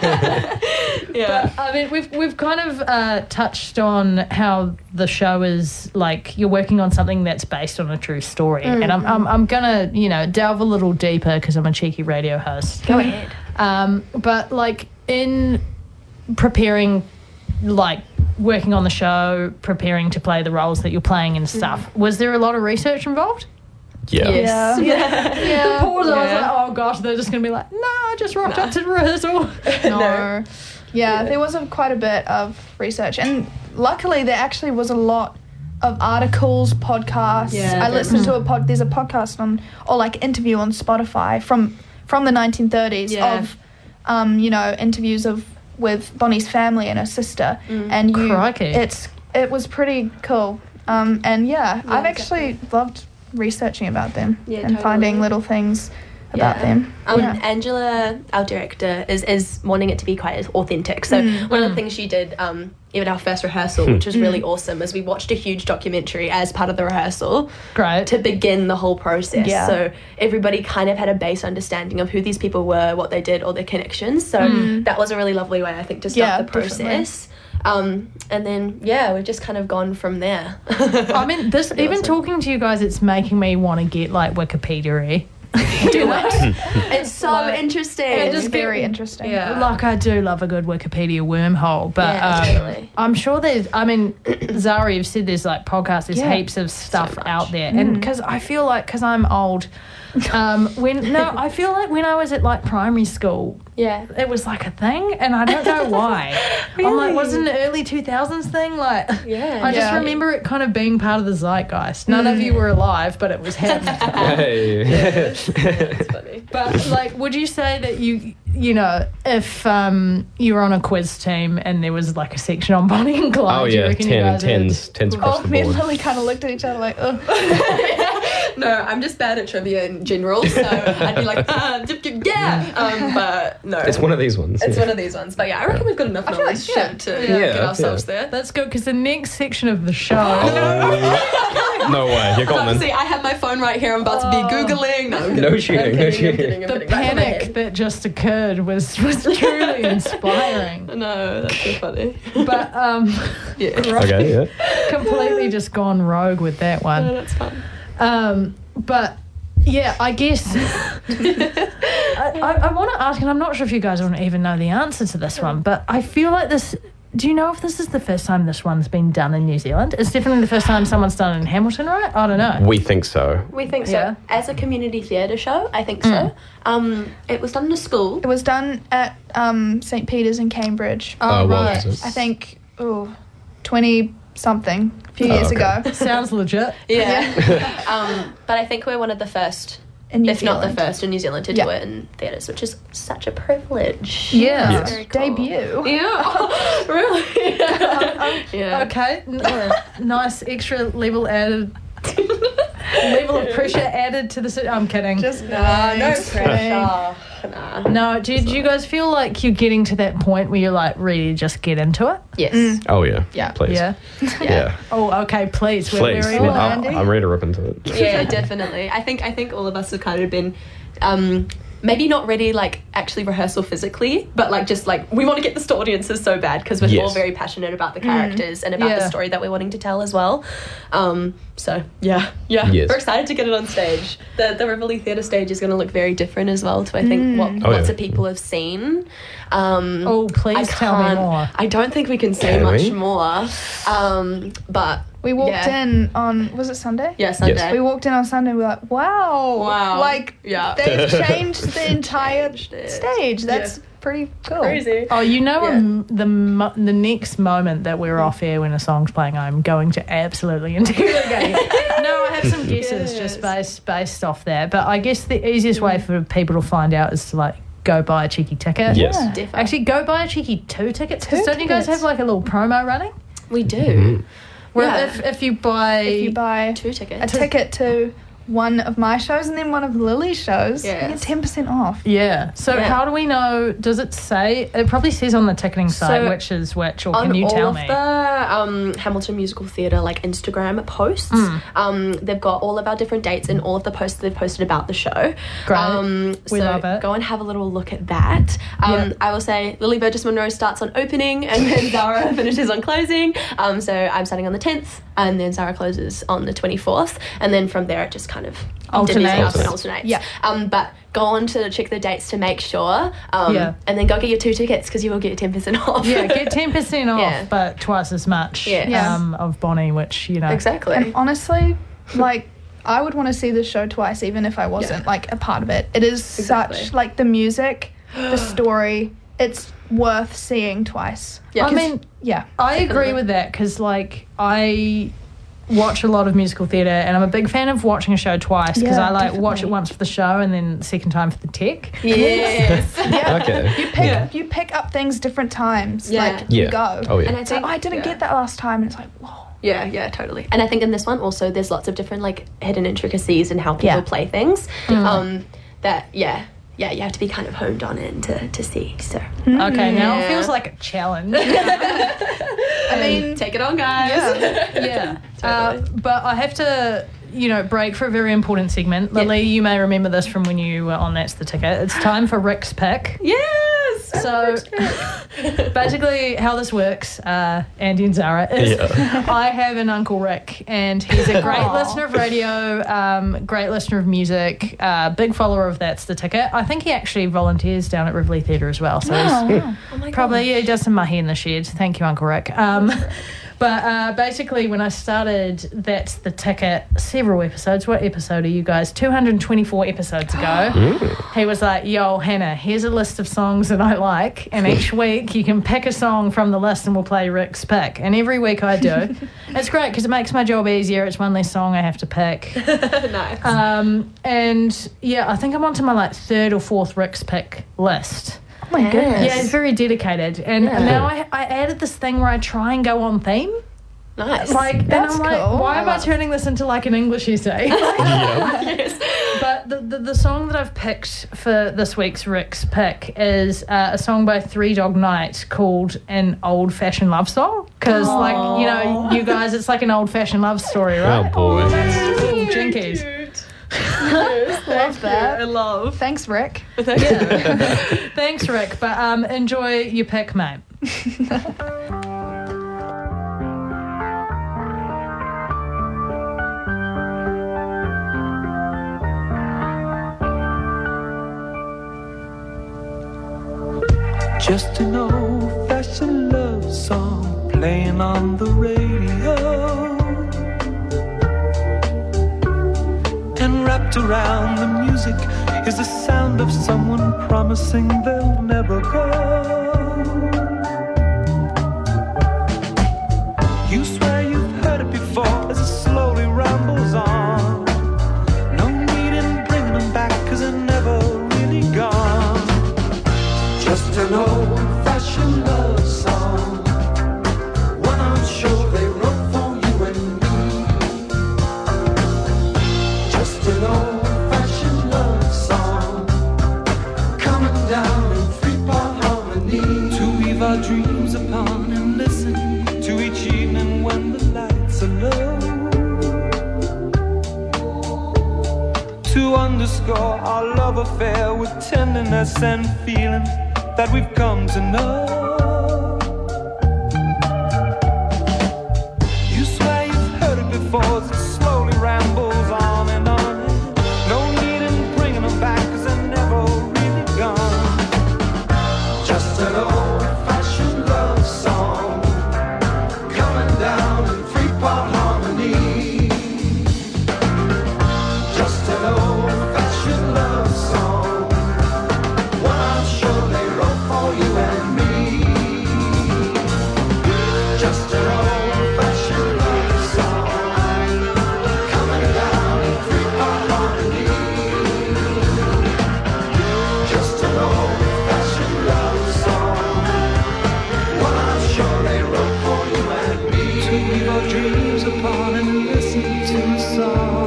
Speaker 4: Yeah.
Speaker 3: I mean, we've we've kind of uh, touched on how the show is like you're working on something that's based on a true story, and I'm, I'm I'm gonna you know delve a little deeper because I'm a cheeky radio host.
Speaker 4: Go ahead.
Speaker 3: Um, but like in preparing, like working on the show, preparing to play the roles that you're playing and stuff, was there a lot of research involved?
Speaker 2: Yeah.
Speaker 5: Yeah.
Speaker 3: Yeah. Pause. I was
Speaker 4: Yeah.
Speaker 3: like, oh gosh, they're just gonna be like, no, I just rocked up to rehearsal.
Speaker 5: No. Yeah, there was a, quite a bit of research, and luckily there actually was a lot of articles, podcasts.
Speaker 4: Yeah,
Speaker 5: I listened to a pod. There's a podcast on, or like interview on Spotify from from the nineteen thirties
Speaker 4: Yeah.
Speaker 5: of, um, you know, interviews of with Bonnie's family and her sister, and you,
Speaker 3: Crikey.
Speaker 5: it's it was pretty cool. Um, and yeah,
Speaker 4: Yeah,
Speaker 5: I've actually loved researching about them
Speaker 4: Yeah,
Speaker 5: and finding
Speaker 4: totally.
Speaker 5: little things about
Speaker 4: Yeah.
Speaker 5: them.
Speaker 4: Um,
Speaker 5: yeah.
Speaker 4: Angela, our director, is, is wanting it to be quite authentic. So one of the things she did, um, even our first rehearsal, which was really awesome, is we watched a huge documentary as part of the rehearsal
Speaker 3: Great.
Speaker 4: to begin the whole process.
Speaker 5: Yeah.
Speaker 4: So everybody kind of had a base understanding of who these people were, what they did, all their connections. So that was a really lovely way, I think, to start
Speaker 5: Yeah,
Speaker 4: the
Speaker 5: definitely.
Speaker 4: process. Um, and then, yeah, we've just kind of gone from there.
Speaker 3: I mean, this even
Speaker 4: awesome.
Speaker 3: talking to you guys, it's making me want to get like Wikipedia-y.
Speaker 4: Do it. It's so
Speaker 3: Like,
Speaker 4: interesting.
Speaker 5: It is
Speaker 3: just
Speaker 5: very
Speaker 3: get-
Speaker 5: interesting.
Speaker 4: Yeah.
Speaker 3: Like I do love a good Wikipedia wormhole, but
Speaker 4: Yeah,
Speaker 3: um,
Speaker 4: totally.
Speaker 3: I'm sure there's. I mean, Zara, you've said there's like podcasts, there's
Speaker 5: Yeah.
Speaker 3: heaps of stuff
Speaker 4: much.
Speaker 3: out there, and because I feel like because I'm old, um, when no, I feel like when I was at like primary school,
Speaker 4: Yeah.
Speaker 3: it was like a thing, and I don't know why. I'm like, was it an early two thousands thing? Like,
Speaker 4: Yeah.
Speaker 3: I just
Speaker 5: Yeah.
Speaker 3: remember it kind of being part of the zeitgeist. None of you were alive, but it was happening.
Speaker 2: Hey.
Speaker 4: That's funny.
Speaker 3: But like, would you say that you, you know, if um, you were on a quiz team and there was like a section on Bonnie and Clyde,
Speaker 2: Oh
Speaker 3: do you
Speaker 2: yeah,
Speaker 3: reckon you
Speaker 2: ten,
Speaker 3: guys would-
Speaker 2: tens, tens across
Speaker 5: Oh,
Speaker 2: the
Speaker 5: me and
Speaker 2: board.
Speaker 5: Lily kind of looked at each other like, oh.
Speaker 4: No, I'm just bad at trivia in general, so I'd be like, ah, dip, dip, yeah. Um, but no.
Speaker 2: It's one of these ones.
Speaker 4: It's
Speaker 2: yeah.
Speaker 4: one of these ones. But yeah, I reckon we've got enough
Speaker 5: feel like,
Speaker 4: knowledge
Speaker 5: yeah.
Speaker 4: to, to
Speaker 3: Yeah.
Speaker 4: get
Speaker 2: Yeah,
Speaker 4: ourselves
Speaker 2: yeah.
Speaker 4: there.
Speaker 3: That's good because the next section of the show.
Speaker 2: Oh, no way, you're gone
Speaker 4: See,
Speaker 2: then.
Speaker 4: I have my phone right here. I'm about to be Googling. No, I'm
Speaker 2: No
Speaker 4: kidding.
Speaker 2: cheating,
Speaker 4: I'm
Speaker 2: no
Speaker 4: kidding, I'm
Speaker 2: cheating.
Speaker 4: kidding, I'm
Speaker 3: The
Speaker 4: kidding. Right in my
Speaker 3: panic
Speaker 4: head.
Speaker 3: that just occurred was was truly inspiring.
Speaker 4: No, that's so funny.
Speaker 3: But um,
Speaker 4: Yeah.
Speaker 2: Okay, yeah.
Speaker 3: completely just gone rogue with that
Speaker 4: No,
Speaker 3: one.
Speaker 4: that's fun.
Speaker 3: Um, but yeah, I guess I, I, I want to ask, and I'm not sure if you guys want to even know the answer to this one, but I feel like this do you know if this is the first time this one's been done in New Zealand? It's definitely the first time someone's done it in Hamilton, right? I don't know.
Speaker 2: We think so.
Speaker 4: We think so.
Speaker 3: Yeah.
Speaker 4: As a community theatre show, I think so. Um, it was done in a school.
Speaker 5: It was done at um, Saint Peter's in Cambridge.
Speaker 3: Oh,
Speaker 2: Oh, what
Speaker 3: right.
Speaker 2: was it?
Speaker 5: I think, oh, twenty something, a few
Speaker 2: Oh,
Speaker 5: years
Speaker 2: okay.
Speaker 5: ago.
Speaker 3: Sounds legit.
Speaker 4: Yeah. um, but I think we're one of the first,
Speaker 5: In New
Speaker 4: if not the
Speaker 5: Zealand.
Speaker 4: first, in New Zealand to
Speaker 5: Yeah.
Speaker 4: do it in theatres, which is such a privilege.
Speaker 3: Yeah.
Speaker 2: Yes.
Speaker 4: Very cool.
Speaker 5: Debut.
Speaker 4: Yeah. Really? yeah.
Speaker 3: Okay. N- nice extra level added. level of pressure added to the. si- I'm kidding.
Speaker 5: Just
Speaker 4: No, no
Speaker 5: kidding.
Speaker 4: pressure. Nah.
Speaker 3: no, do, do you guys feel like you're getting to that point where you're like ready to just get into it?
Speaker 4: Yes.
Speaker 2: Oh, yeah.
Speaker 4: Yeah.
Speaker 2: Please.
Speaker 3: Yeah.
Speaker 2: Yeah.
Speaker 3: Oh, okay. Please. We're
Speaker 2: Please.
Speaker 3: very
Speaker 2: Well,
Speaker 3: well.
Speaker 2: I'm, I'm ready to rip into it.
Speaker 4: Yeah, definitely. I think I think all of us have kind of been um, maybe not ready, like actually rehearsal physically, but like just like we want to get this to audiences so bad because we're
Speaker 2: Yes.
Speaker 4: all very passionate about the characters and about
Speaker 3: Yeah.
Speaker 4: the story that we're wanting to tell as well. Um, so yeah, yeah,
Speaker 2: Yes.
Speaker 4: we're excited to get it on stage. The the Rivoli Theatre stage is going to look very different as well to I think what
Speaker 2: Oh,
Speaker 4: lots
Speaker 2: yeah.
Speaker 4: of people have seen. Um,
Speaker 3: Oh, please
Speaker 4: I
Speaker 3: tell me
Speaker 4: can't-
Speaker 3: more.
Speaker 4: I don't think we can say
Speaker 2: Can
Speaker 4: much
Speaker 2: we?
Speaker 4: more, um, but
Speaker 5: We walked
Speaker 4: yeah.
Speaker 5: in on, was it Sunday?
Speaker 4: Yeah, Sunday.
Speaker 2: Yes.
Speaker 5: We walked in on Sunday and we were like, wow.
Speaker 4: Wow.
Speaker 5: Like,
Speaker 4: Yeah.
Speaker 5: they've changed the entire
Speaker 4: Changed it.
Speaker 5: stage. That's
Speaker 4: Yeah.
Speaker 5: pretty cool.
Speaker 4: Crazy.
Speaker 3: Oh, you know,
Speaker 4: Yeah.
Speaker 3: um, the mo- the next moment that we're off air when a song's playing, I'm going to absolutely interrogate. No, I have some guesses
Speaker 4: Yes.
Speaker 3: just based based off that, but I guess the easiest way for people to find out is to like go buy a cheeky ticket.
Speaker 2: Yes.
Speaker 5: Yeah.
Speaker 4: Defo.
Speaker 3: Actually, go buy a cheeky two tickets. Because
Speaker 5: Two
Speaker 3: don't you guys
Speaker 5: tickets.
Speaker 3: have like a little promo running?
Speaker 4: We do.
Speaker 2: Mm-hmm.
Speaker 3: Where
Speaker 4: Yeah.
Speaker 3: if if you buy
Speaker 5: If you buy
Speaker 4: Two
Speaker 5: a
Speaker 4: tickets.
Speaker 5: ticket to one of my shows and then one of Lily's shows, you
Speaker 4: Yes.
Speaker 5: get ten percent off.
Speaker 3: yeah. So
Speaker 4: Yeah.
Speaker 3: how do we know? Does it say? It probably says on the ticketing site
Speaker 4: So,
Speaker 3: which is which, or
Speaker 4: On
Speaker 3: can you
Speaker 4: all
Speaker 3: tell
Speaker 4: of
Speaker 3: me?
Speaker 4: the um, Hamilton Musical Theatre like Instagram posts,
Speaker 3: Mm.
Speaker 4: um, they've got all of our different dates and all of the posts they've posted about the show.
Speaker 3: Great.
Speaker 4: Um,
Speaker 3: We
Speaker 4: so
Speaker 3: love it.
Speaker 4: go and have a little look at that. Um,
Speaker 3: Yeah.
Speaker 4: I will say Lily Burgess Monroe starts on opening and then Zara finishes on closing. Um, so I'm starting on the tenth and then Zara closes on the twenty-fourth. And then from there it just kind of
Speaker 3: Alternates.
Speaker 4: divvies up and
Speaker 2: Alternates.
Speaker 4: alternates.
Speaker 5: Yeah.
Speaker 4: Um, but go on to check the dates to make sure. Um,
Speaker 3: Yeah.
Speaker 4: And then go get your two tickets because you will get your ten percent off.
Speaker 3: Yeah, get ten percent off,
Speaker 4: Yeah.
Speaker 3: but twice as much
Speaker 4: Yeah.
Speaker 5: Yeah.
Speaker 3: um, of Bonnie, which, you know.
Speaker 4: Exactly.
Speaker 5: And honestly, like, I would want to see this show twice even if I wasn't like a part of it. It is
Speaker 4: Exactly.
Speaker 5: such like the music, the story, it's worth seeing twice.
Speaker 4: Yeah.
Speaker 3: I mean,
Speaker 5: Yeah.
Speaker 3: I agree
Speaker 4: Definitely.
Speaker 3: with that because, like, I watch a lot of musical theatre and I'm a big fan of watching a show twice because
Speaker 5: Yeah,
Speaker 3: I, like, watch it
Speaker 5: definitely.
Speaker 3: once for the show and then the second time for the tech.
Speaker 4: Yes.
Speaker 5: Yeah.
Speaker 2: Okay.
Speaker 5: You pick
Speaker 4: Yeah.
Speaker 5: you pick up things different times.
Speaker 4: Yeah.
Speaker 5: Like
Speaker 2: Yeah.
Speaker 5: you go.
Speaker 2: Oh, yeah.
Speaker 4: And I
Speaker 5: So
Speaker 4: think
Speaker 5: I didn't
Speaker 4: yeah.
Speaker 5: get that last time and it's like, whoa.
Speaker 4: Yeah, yeah, totally. And I think in this one also there's lots of different like hidden intricacies in how people
Speaker 5: Yeah.
Speaker 4: play things. Um, that yeah, yeah, you have to be kind of honed on it to to see. So
Speaker 3: Okay, now it
Speaker 4: Yeah.
Speaker 3: feels like a challenge.
Speaker 5: I mean,
Speaker 4: take it on, guys.
Speaker 3: yeah. Uh,
Speaker 4: Totally.
Speaker 3: but I have to, you know, break for a very important segment.
Speaker 4: Yeah.
Speaker 3: Lily, you may remember this from when you were on That's the Ticket. It's time for Rick's Pick.
Speaker 4: Yes.
Speaker 3: So basically how this works, uh, Andy and Zara, is
Speaker 2: Yeah.
Speaker 3: I have an Uncle Rick and he's a great
Speaker 5: Aw.
Speaker 3: listener of radio, um, great listener of music, uh, big follower of That's the Ticket. I think he actually volunteers down at Rivoli Theatre as well. So he's,
Speaker 5: oh, wow.
Speaker 4: Oh my
Speaker 3: probably, yeah, he does some mahi in the shed. Thank you, Uncle Rick. Um, but uh, basically, when I started That's the Ticket several episodes, what episode are you guys? two hundred twenty-four episodes ago, he was like, yo, Hannah, here's a list of songs that I like, and each week you can pick a song from the list and we'll play Rick's Pick. And every week I do. It's great because it makes my job easier. It's one less song I have to pick.
Speaker 4: nice.
Speaker 3: Um, and yeah, I think I'm on to my like third or fourth Rick's Pick list.
Speaker 5: Oh my goodness.
Speaker 3: Yeah, it's very dedicated. And
Speaker 4: Yeah.
Speaker 3: now I, I added this thing where I try and go on theme.
Speaker 4: nice.
Speaker 3: Like, and
Speaker 5: That's
Speaker 3: I'm like,
Speaker 5: cool.
Speaker 3: why
Speaker 5: I
Speaker 3: am I
Speaker 5: love-
Speaker 3: turning this into like an English essay?
Speaker 4: yes.
Speaker 3: But the, the, the song that I've picked for this week's Rick's Pick is uh, a song by Three Dog Night called An Old Fashioned Love Song. Because, like, you know, you guys, it's like an old fashioned love story,
Speaker 2: Oh,
Speaker 3: right?
Speaker 2: boy.
Speaker 3: Ooh, jinkies.
Speaker 4: Yes,
Speaker 5: Love that.
Speaker 4: I love.
Speaker 5: Thanks, Rick.
Speaker 3: Yeah. Thanks, Rick. But um, enjoy your pick, mate.
Speaker 6: Just an old-fashioned love song playing on the radio, and wrapped around the music is the sound of someone promising they'll never go. You swear you've heard it before as it slowly rambles on. No need in bringing them back, cause they're never really gone. Just an old-fashioned love song, one I'm sure they wrote for you and me. Just an old-fashioned love song, coming down in three-part harmony, to weave our dreams upon and listen to each evening when the lights are low, to underscore our love affair with tenderness and feeling that we've come to know. You swear you've heard it before as it slowly rambles on and on. No need in bringing them back, cause they're never really gone. Just an old-fashioned love song, coming down in three-part harmony. Just an old-fashioned love song, one I'm sure they wrote for you and me. Just an old-fashioned love song, coming down in three-part harmony. Just an old-fashioned love song, one I'm sure they wrote for you and me, to weave our dreams upon and listen to the song.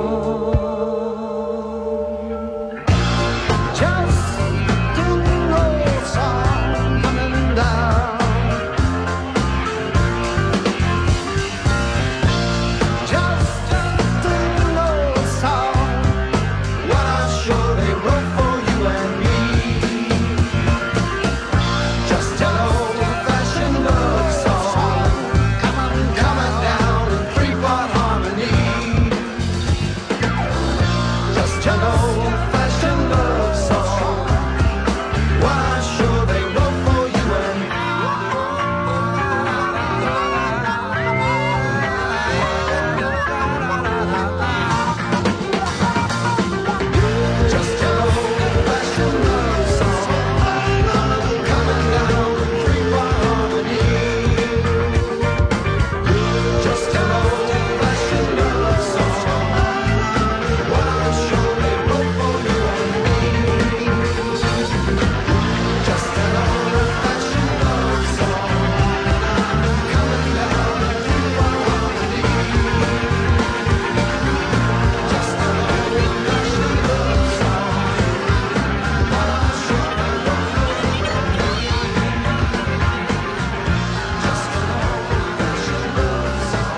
Speaker 6: Just an old song coming down. Just an old song, one I'm sure they wrote for you and me. Just an old-fashioned love song, coming, coming down in three-part harmony. Just an old-fashioned love song, one I'm sure they wrote for you and me. Just an old-fashioned love song, coming down in three-part harmony. Just an old-fashioned love song, one I'm sure they wrote for you and me. Just an old-fashioned love song, coming down in three-part harmony. Just an old-fashioned love song, one I'm sure they wrote for you and me. Just an old-fashioned love song,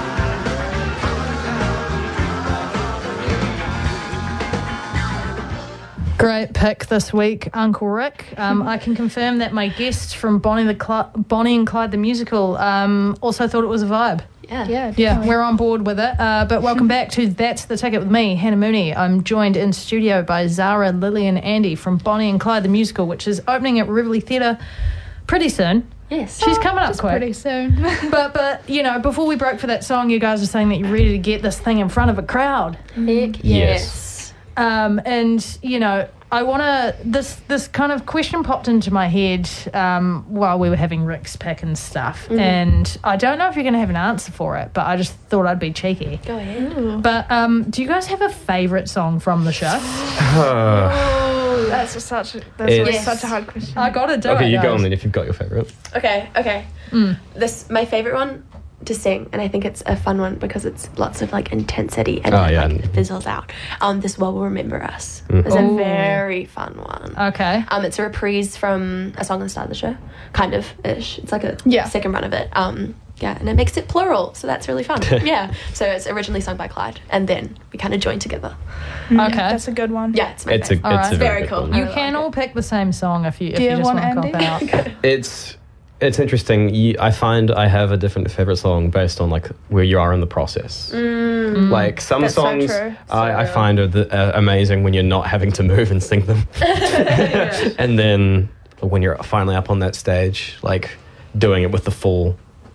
Speaker 3: Great pick this week, Uncle Rick. Um, I can confirm that my guest from Bonnie, the Cl- Bonnie and Clyde the musical um, also thought it was a vibe.
Speaker 4: Yeah.
Speaker 5: Yeah,
Speaker 3: Yeah,
Speaker 5: definitely.
Speaker 3: we're on board with it. Uh, but welcome back to That's the Ticket with me, Hannah Mooney. I'm joined in studio by Zara, Lily and Andy from Bonnie and Clyde the musical, which is opening at Rivoli Theatre pretty soon.
Speaker 4: Yes.
Speaker 3: She's coming up
Speaker 5: Just
Speaker 3: quick.
Speaker 5: pretty soon.
Speaker 3: But, but you know, before we broke for that song, you guys were saying that you're ready to get this thing in front of a crowd.
Speaker 4: Heck
Speaker 2: Yes.
Speaker 4: yes.
Speaker 3: Um, and, you know, I want to, this this kind of question popped into my head um, while we were having Rick's pick and stuff.
Speaker 4: Mm-hmm.
Speaker 3: And I don't know if you're going to have an answer for it, but I just thought I'd be cheeky.
Speaker 4: Go ahead.
Speaker 3: But um, do you guys have a favourite song from the show?
Speaker 5: Oh, that's such a, that's
Speaker 2: It's-
Speaker 5: always
Speaker 4: Yes.
Speaker 5: such a hard question.
Speaker 3: I got to do
Speaker 2: Okay,
Speaker 3: it.
Speaker 2: you go
Speaker 3: guys.
Speaker 2: on then if you've got your favourite.
Speaker 4: Okay, okay.
Speaker 3: Mm.
Speaker 4: This my favorite one to sing, and I think it's a fun one because it's lots of like intensity and
Speaker 2: Oh,
Speaker 4: it,
Speaker 2: yeah.
Speaker 4: like fizzles out. Um, This World Will Remember Us
Speaker 2: Mm.
Speaker 4: is a
Speaker 3: Ooh.
Speaker 4: very fun one.
Speaker 3: Okay.
Speaker 4: Um, it's a reprise from a song on the start of the show, kind of ish. It's like a
Speaker 5: Yeah.
Speaker 4: second run of it. Um, yeah, and it makes it plural, so that's really fun. Yeah, so it's originally sung by Clyde, and then we kind of joined together.
Speaker 5: Mm,
Speaker 3: Okay.
Speaker 5: That's a good one.
Speaker 4: Yeah, it's my
Speaker 2: It's a,
Speaker 4: favourite.
Speaker 3: All
Speaker 2: it's
Speaker 3: right.
Speaker 2: a very,
Speaker 4: Very
Speaker 2: good
Speaker 4: cool.
Speaker 2: one.
Speaker 4: I
Speaker 3: You
Speaker 4: really
Speaker 3: can
Speaker 4: like
Speaker 3: all pick the same song if you if
Speaker 5: Do
Speaker 3: you
Speaker 5: you
Speaker 3: just
Speaker 5: want
Speaker 3: want to cop
Speaker 5: Andy?
Speaker 3: out.
Speaker 2: It's it's interesting. You, I find I have a different favorite song based on like where you are in the process.
Speaker 3: Mm.
Speaker 2: Like some
Speaker 5: That's so
Speaker 2: songs,
Speaker 5: true.
Speaker 2: I, I
Speaker 4: So
Speaker 2: find are the, uh, amazing when you're not having to move and sing them, and then when you're finally up on that stage, like doing it with the full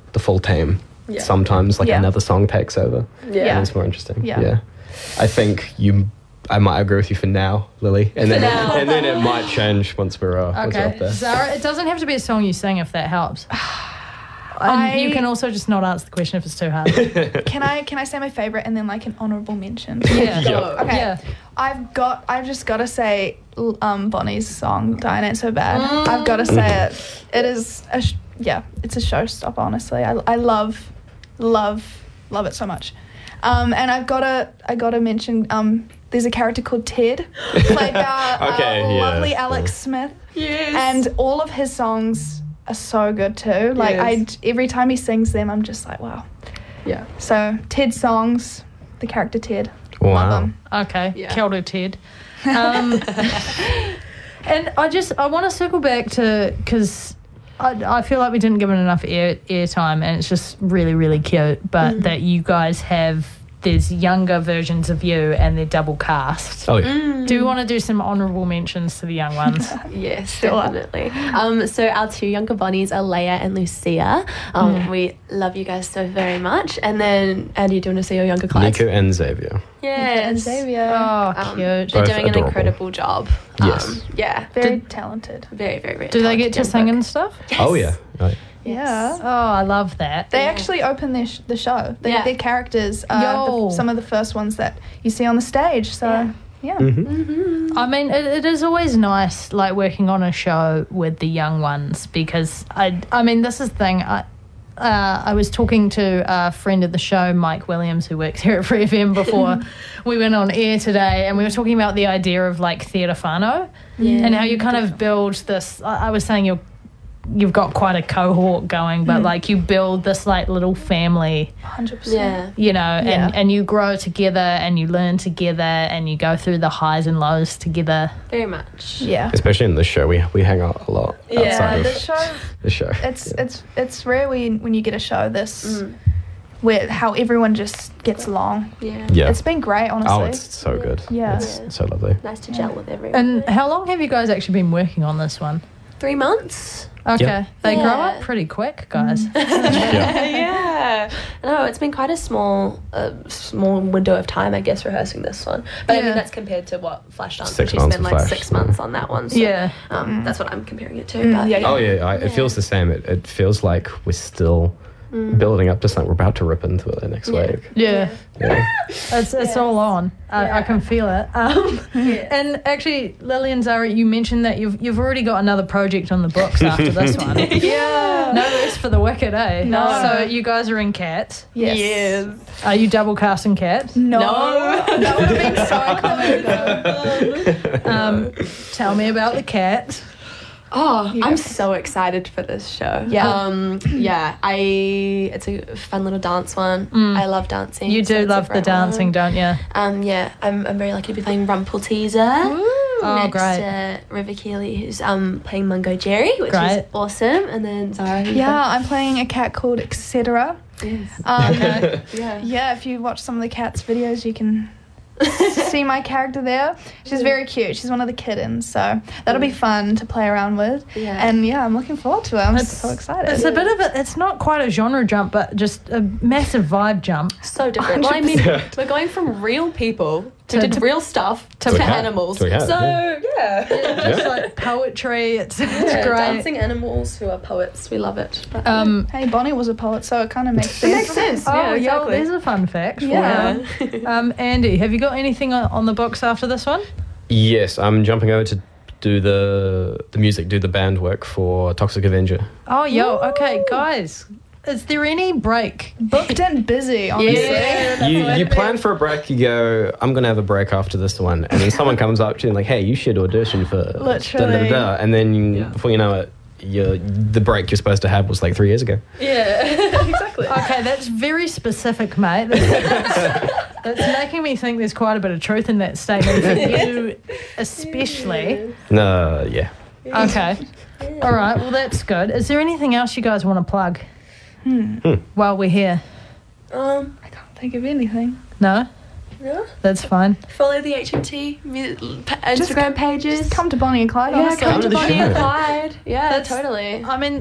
Speaker 2: the full team.
Speaker 4: Yeah.
Speaker 2: Sometimes like
Speaker 5: Yeah.
Speaker 2: another song takes over.
Speaker 5: Yeah.
Speaker 2: And it's more interesting.
Speaker 5: Yeah.
Speaker 2: I think you. I might agree with you for now, Lily, and then
Speaker 4: now.
Speaker 2: and then it might change once we're, uh, once we're up
Speaker 3: Okay,
Speaker 2: there.
Speaker 3: Zara, it doesn't have to be a song you sing if that helps. And
Speaker 5: I-
Speaker 3: you can also just not answer the question if it's too hard.
Speaker 5: Can I can I say my favorite and then like an honourable mention?
Speaker 3: Yeah.
Speaker 2: Yeah.
Speaker 5: Okay.
Speaker 3: Yeah.
Speaker 5: I've got. I've just got to say, l- um, Bonnie's song "Dying Ain't So Bad." I've got to say it. It is a sh- yeah. It's a showstopper. Honestly, I, I love, love, love it so much. Um, and I've got to. I got to mention. Um, there's a character called Ted, played by
Speaker 2: Okay,
Speaker 5: uh,
Speaker 2: yeah,
Speaker 5: lovely Alex
Speaker 2: yeah.
Speaker 5: Smith,
Speaker 4: Yes.
Speaker 5: and all of his songs are so good too. Like
Speaker 4: Yes.
Speaker 5: I, every time he sings them, I'm just like, wow.
Speaker 4: yeah.
Speaker 5: So Ted's songs, the character Ted.
Speaker 2: Wow.
Speaker 5: Love them.
Speaker 3: Okay,
Speaker 4: Yeah.
Speaker 3: kia ora, Ted. Um, and I just I want to circle back to because I, I feel like we didn't give it enough air airtime, and it's just really really cute. But that you guys have there's younger versions of you, and they're double cast.
Speaker 2: Oh yeah.
Speaker 3: Do we want to do some honourable mentions to the young ones?
Speaker 4: Yes, definitely. Um, so our two younger Bonnies are Leia and Lucia. Um, We love you guys so very much. And then, Andy, do you want to say your younger Clydes?
Speaker 2: Nico and Xavier.
Speaker 4: Yes.
Speaker 5: And Xavier.
Speaker 3: Oh,
Speaker 4: Um,
Speaker 3: cute.
Speaker 4: They're
Speaker 2: Both
Speaker 4: doing an
Speaker 2: adorable.
Speaker 4: incredible job.
Speaker 2: Yes.
Speaker 4: Um, yeah.
Speaker 5: Very talented.
Speaker 4: Very, very, very
Speaker 3: Do they get
Speaker 4: talented
Speaker 3: to
Speaker 4: young
Speaker 3: sing
Speaker 4: folk.
Speaker 3: and stuff?
Speaker 2: Oh yeah. Right.
Speaker 5: Yeah.
Speaker 3: Oh, I love that.
Speaker 5: They
Speaker 4: Yeah.
Speaker 5: actually open their sh- the show. They,
Speaker 4: Yeah.
Speaker 5: Their characters are
Speaker 3: Yo.
Speaker 5: the, some of the first ones that you see on the stage. So,
Speaker 4: Yeah.
Speaker 5: yeah.
Speaker 2: Mm-hmm.
Speaker 3: I mean, it, it is always nice, like working on a show with the young ones, because I, I mean, this is the thing. I, uh, I was talking to a friend of the show, Mike Williams, who works here at Free F M, before we went on air today, and we were talking about the idea of like theatre whānau
Speaker 4: Yeah.
Speaker 3: and how you kind of build this. I, I was saying you're. You've got quite a cohort going, but like you build this like little family,
Speaker 5: one hundred percent.
Speaker 4: Yeah.
Speaker 3: you know, and,
Speaker 5: Yeah.
Speaker 3: and you grow together and you learn together and you go through the highs and lows together.
Speaker 4: Very much.
Speaker 5: Yeah.
Speaker 2: Especially in this show, we we hang out a lot
Speaker 4: Yeah,
Speaker 2: outside
Speaker 5: the
Speaker 2: of
Speaker 5: show,
Speaker 2: the show.
Speaker 5: it's
Speaker 2: Yeah.
Speaker 5: it's it's rare when, when you get a show this
Speaker 4: Mm.
Speaker 5: where how everyone just gets along.
Speaker 4: Yeah.
Speaker 2: Yeah.
Speaker 5: It's been great, honestly.
Speaker 2: Oh, it's so good.
Speaker 5: Yeah.
Speaker 2: It's
Speaker 4: Yeah.
Speaker 2: so lovely.
Speaker 4: Nice to gel with everyone.
Speaker 3: And how long have you guys actually been working on this one?
Speaker 4: Three months.
Speaker 3: Okay.
Speaker 2: Yeah.
Speaker 3: They grow
Speaker 4: Yeah.
Speaker 3: up pretty quick, guys.
Speaker 2: Yeah.
Speaker 4: yeah. No, it's been quite a small, uh, small window of time, I guess, rehearsing this one. But I
Speaker 3: Yeah.
Speaker 4: mean, that's compared to what Flashdance,
Speaker 2: Six
Speaker 4: which you
Speaker 2: months
Speaker 4: spent
Speaker 2: with
Speaker 4: like
Speaker 2: Flash,
Speaker 4: six
Speaker 2: yeah.
Speaker 4: months on that one. So,
Speaker 3: Yeah.
Speaker 4: Um, That's what I'm comparing it to.
Speaker 5: Mm,
Speaker 4: but
Speaker 5: yeah,
Speaker 2: Oh yeah, I, it feels the same. It, it feels like we're still building up to something. We're about to rip into the next
Speaker 4: Yeah.
Speaker 2: wave.
Speaker 3: Yeah.
Speaker 2: Yeah.
Speaker 3: It's it's all on. I, I
Speaker 4: Yeah.
Speaker 3: can feel it. Um, And actually, Lily and Zara, you mentioned that you've you've already got another project on the books after this one.
Speaker 5: Yeah.
Speaker 3: No rest for the wicked, eh?
Speaker 5: No.
Speaker 3: So you guys are in Cats.
Speaker 5: Yes.
Speaker 3: Are you double casting Cats?
Speaker 5: No.
Speaker 4: No.
Speaker 5: That would have been so iconic though.
Speaker 3: Um, tell me about the Cats.
Speaker 4: Oh,
Speaker 5: Yeah.
Speaker 4: I'm so excited for this show.
Speaker 5: Yeah.
Speaker 4: Um, yeah, I it's a fun little dance one. I love dancing.
Speaker 3: You
Speaker 4: so
Speaker 3: do
Speaker 4: it's a
Speaker 3: love the
Speaker 4: great
Speaker 3: dancing,
Speaker 4: one.
Speaker 3: don't you?
Speaker 4: Um, yeah, I'm, I'm very lucky to be playing Rumpel Teaser.
Speaker 3: Oh,
Speaker 4: next
Speaker 3: great.
Speaker 4: to River Keeley, who's um playing Mungo Jerry, which
Speaker 3: Great.
Speaker 4: is awesome. And then Zara. who's
Speaker 5: Yeah, I'm playing a cat called Etc.
Speaker 4: Yes.
Speaker 5: Um,
Speaker 4: Yeah.
Speaker 5: yeah, if you watch some of the Cats videos, you can see my character there. She's very cute. She's one of the kittens, so that'll be fun to play around with.
Speaker 4: Yeah.
Speaker 5: And yeah, I'm looking forward to it. I'm
Speaker 3: It's-
Speaker 5: so excited.
Speaker 3: It's a bit of a, it's not quite a genre jump, but just a massive vibe jump.
Speaker 4: So different. Well, I mean, we're going from real people who
Speaker 3: To-
Speaker 4: did
Speaker 3: to-
Speaker 4: real stuff
Speaker 3: to
Speaker 4: to,
Speaker 3: a cat.
Speaker 4: animals.
Speaker 2: To a cat,
Speaker 4: so
Speaker 2: yeah.
Speaker 4: yeah,
Speaker 3: It's like poetry. It's, it's
Speaker 4: Yeah,
Speaker 3: great.
Speaker 4: dancing animals who are poets. We love it. But,
Speaker 3: Um,
Speaker 5: Hey, Bonnie was a poet, so it kind of makes sense.
Speaker 4: makes sense.
Speaker 3: oh,
Speaker 4: yeah,
Speaker 3: yo,
Speaker 4: exactly.
Speaker 3: there's a fun fact. for
Speaker 5: Yeah.
Speaker 3: you. Um, Andy, have you got anything on, on the books after this one?
Speaker 2: Yes, I'm jumping over to do the the music, do the band work for Toxic Avenger.
Speaker 3: Oh, yo, okay, guys. Is there any break?
Speaker 5: Booked and busy, honestly.
Speaker 3: Yeah.
Speaker 2: You you plan for a break. You go, I'm gonna have a break after this one, and then someone comes up to you and like, hey, you should audition for da, da,
Speaker 5: Literally.
Speaker 2: da, da. And then you, before you know it, you the break you're supposed to have was like three years ago.
Speaker 4: yeah, exactly.
Speaker 3: Okay, that's very specific, mate. That's, that's making me think there's quite a bit of truth in that statement for you, especially.
Speaker 2: No, yeah.
Speaker 3: Okay. All right, well, that's good. Is there anything else you guys want to plug while we're here?
Speaker 4: Um,
Speaker 5: I can't think of anything.
Speaker 3: No?
Speaker 4: yeah.
Speaker 3: That's fine.
Speaker 4: Follow the H M T mu- pa- Instagram pages.
Speaker 5: Just come to Bonnie and Clyde,
Speaker 4: yeah,
Speaker 5: honestly.
Speaker 4: come to
Speaker 2: to the
Speaker 4: Bonnie
Speaker 2: show.
Speaker 4: and Clyde. Yeah,
Speaker 3: That's-
Speaker 4: totally.
Speaker 3: I mean,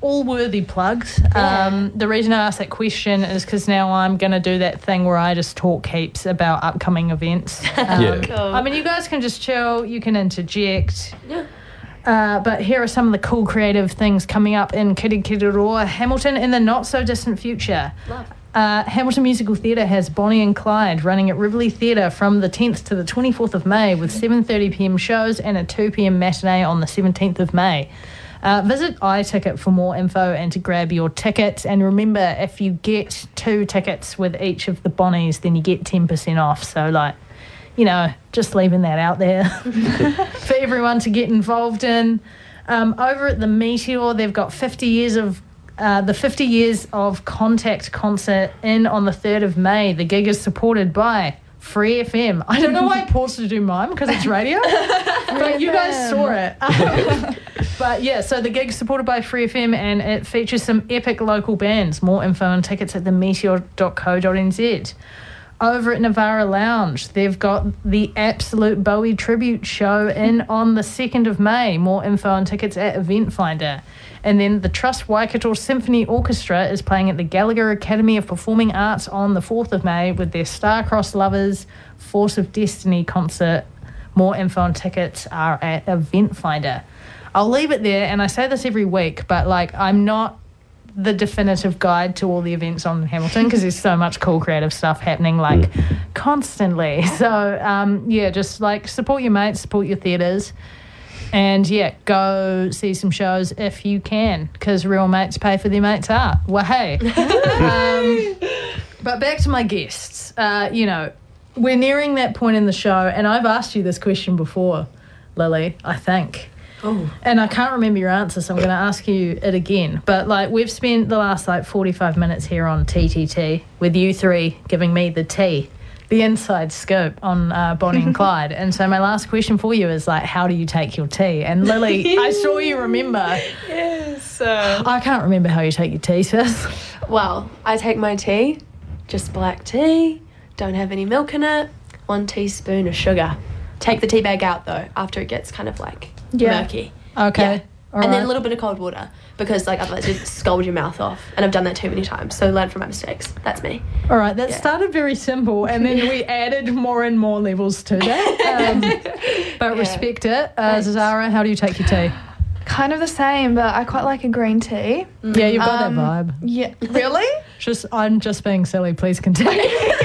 Speaker 3: all worthy plugs. Um, the reason I asked that question is because now I'm going to do that thing where I just talk heaps about upcoming events. Um,
Speaker 2: Yeah.
Speaker 4: Cool.
Speaker 3: I mean, you guys can just chill, you can interject. Yeah. Uh, but here are some of the cool creative things coming up in Kirikiriroa, Hamilton in the not-so-distant future.
Speaker 4: Love.
Speaker 3: Uh, Hamilton Musical Theatre has Bonnie and Clyde running at Rivoli Theatre from the tenth to the twenty-fourth of May with seven thirty p.m. shows and a two p.m. matinee on the seventeenth of May. Uh, visit iTicket for more info and to grab your tickets. And remember, if you get two tickets with each of the Bonnies, then you get ten percent off. So, like, you know, just leaving that out there for everyone to get involved in. Um, over at the Meteor, they've got fifty years of uh, the fifty years of Contact concert in on the third of May. The gig is supported by Free F M. I don't know why I paused to do mime because it's radio, but you guys saw it. Um, but yeah, so the gig's supported by Free F M and it features some epic local bands. More info and tickets at the meteor dot co dot n z. Over at Navara Lounge, they've got the Absolute Bowie Tribute Show in on the second of May. More info and tickets at Event Finder. And then the Trust Waikato Symphony Orchestra is playing at the Gallagher Academy of Performing Arts on the fourth of May with their Star-Crossed Lovers Force of Destiny concert. More info and tickets are at Event Finder. I'll leave it there, and I say this every week, but like I'm not the definitive guide to all the events on Hamilton because there's so much cool creative stuff happening like constantly. So um, yeah, just like support your mates, support your theatres, and yeah, go see some shows if you can because real mates pay for their mates' art. Well, hey. um, but back to my guests. Uh, you know, we're nearing that point in the show, and I've asked you this question before, Lily, I think. Oh. And I can't remember your answer, so I'm going to ask you it again. But, like, we've spent the last, like, forty-five minutes here on T T T with you three giving me the tea, the inside scoop on uh, Bonnie and Clyde. And so my last question for you is, like, how do you take your tea? And, Lily, I saw you remember.
Speaker 4: Yes. Uh,
Speaker 3: I can't remember how you take your tea, sis.
Speaker 4: well, I take my tea, just black tea, don't have any milk in it, one teaspoon of sugar. Take the tea bag out, though, after it gets kind of, like,
Speaker 3: Yeah.
Speaker 4: murky.
Speaker 3: Okay.
Speaker 4: Yeah.
Speaker 3: All
Speaker 4: and
Speaker 3: right.
Speaker 4: then a little bit of cold water because like otherwise you scald your mouth off, and I've done that too many times, so learn from my mistakes. That's me.
Speaker 3: All right, that
Speaker 4: Yeah.
Speaker 3: started very simple, and then we added more and more levels to that. Um, but
Speaker 4: Yeah.
Speaker 3: respect it. Uh,
Speaker 4: Thanks.
Speaker 3: Zara, how do you take your tea?
Speaker 5: Kind of the same, but I quite like a green tea.
Speaker 3: Yeah, you've got
Speaker 5: Um,
Speaker 3: that vibe.
Speaker 5: Yeah, really?
Speaker 3: Just, I'm just being silly. Please continue.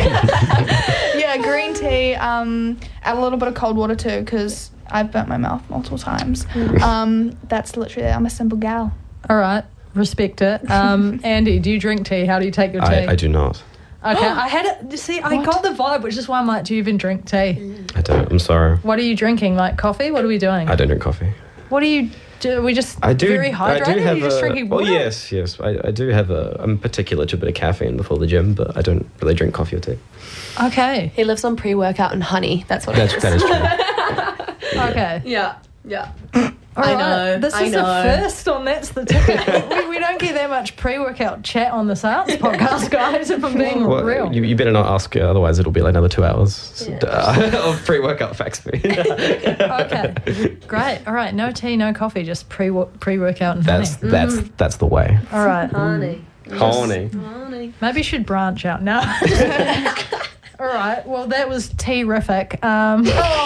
Speaker 5: Yeah, green tea. Um, add a little bit of cold water too, because I've burnt my mouth multiple times. Um, that's literally it. I'm a simple gal.
Speaker 3: All right, respect it. Um, Andy, do you drink tea? How do you take your tea?
Speaker 2: I, I do not.
Speaker 3: Okay, I had it. you See, I
Speaker 5: What?
Speaker 3: got the vibe, which is why I'm like, do you even drink tea?
Speaker 2: I don't. I'm sorry.
Speaker 3: What are you drinking? Like coffee? What are we doing?
Speaker 2: I don't drink coffee.
Speaker 3: What do you do? Are we just
Speaker 2: I do.
Speaker 3: very hydrated?
Speaker 2: I do have
Speaker 3: Are you just
Speaker 2: a,
Speaker 3: drinking
Speaker 2: oh
Speaker 3: water?
Speaker 2: yes, yes. I, I do have a. I'm particular to a bit of caffeine before the gym, but I don't really drink coffee or tea.
Speaker 3: Okay.
Speaker 4: He lives on pre-workout and honey. That's what
Speaker 2: That's
Speaker 4: it is.
Speaker 2: that is true.
Speaker 3: Okay.
Speaker 4: Yeah, yeah.
Speaker 3: All
Speaker 4: I
Speaker 3: right.
Speaker 4: know,
Speaker 3: This
Speaker 4: I
Speaker 3: is
Speaker 4: know.
Speaker 3: the first on That's the Ticket. we, we don't get that much pre-workout chat on the Science Podcast, guys, if I'm being
Speaker 2: Well,
Speaker 3: real.
Speaker 2: you, you better not ask, uh, otherwise it'll be like another two hours
Speaker 4: Yeah.
Speaker 2: uh, of pre-workout facts for me.
Speaker 3: Okay. Great. All right. No tea, no coffee, just pre pre-workout and
Speaker 2: That's
Speaker 3: honey.
Speaker 2: that's that's the way.
Speaker 3: All right.
Speaker 4: Honey.
Speaker 2: Honey.
Speaker 4: Honey.
Speaker 3: Maybe you should branch out now. All right. Well, that was tea-rific. Um,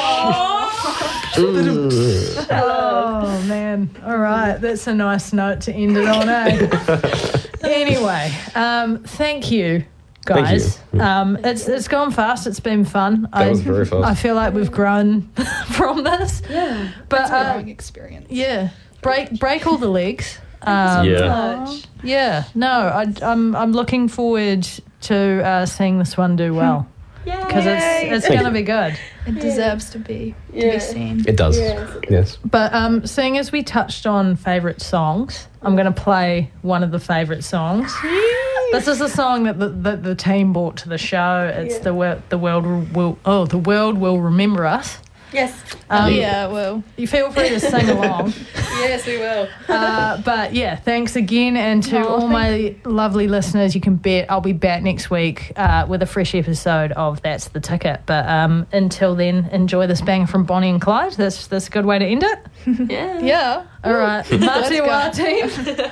Speaker 3: oh, man. All right. That's a nice note to end it on, eh? Anyway, um, thank you,
Speaker 2: Thank
Speaker 3: guys.
Speaker 2: you.
Speaker 3: Um, it's it's gone fast. It's been fun.
Speaker 2: That was very fast.
Speaker 3: I feel like we've grown from this.
Speaker 5: Yeah.
Speaker 3: But
Speaker 5: It's a
Speaker 3: uh,
Speaker 5: growing experience.
Speaker 3: yeah, break break all the legs. Um,
Speaker 2: Yeah.
Speaker 4: Much.
Speaker 3: Yeah, no, I, I'm I'm looking forward to uh, seeing this one do well because it's it's
Speaker 2: Thank
Speaker 3: going to
Speaker 2: you.
Speaker 3: be good.
Speaker 5: It deserves to be to
Speaker 4: Yeah.
Speaker 5: be seen.
Speaker 2: It does.
Speaker 4: Yes.
Speaker 2: Yes.
Speaker 3: But um, seeing as we touched on favourite songs, I'm going to play one of the favourite songs. This is a song that the, the, the team brought to the show. It's
Speaker 4: Yeah.
Speaker 3: the wor- the world will oh the world will remember us.
Speaker 4: Yes.
Speaker 3: Um,
Speaker 5: yeah, well.
Speaker 3: You feel free to sing along.
Speaker 4: Yes, we will.
Speaker 3: Uh, but yeah, thanks again. And to
Speaker 4: Oh,
Speaker 3: all my lovely listeners, you can bet I'll be back next week uh, with a fresh episode of That's the Ticket. But um, until then, enjoy this banger from Bonnie and Clyde. That's, that's a good way to end it.
Speaker 4: Yeah.
Speaker 5: Yeah.
Speaker 3: All right. Mate wa team.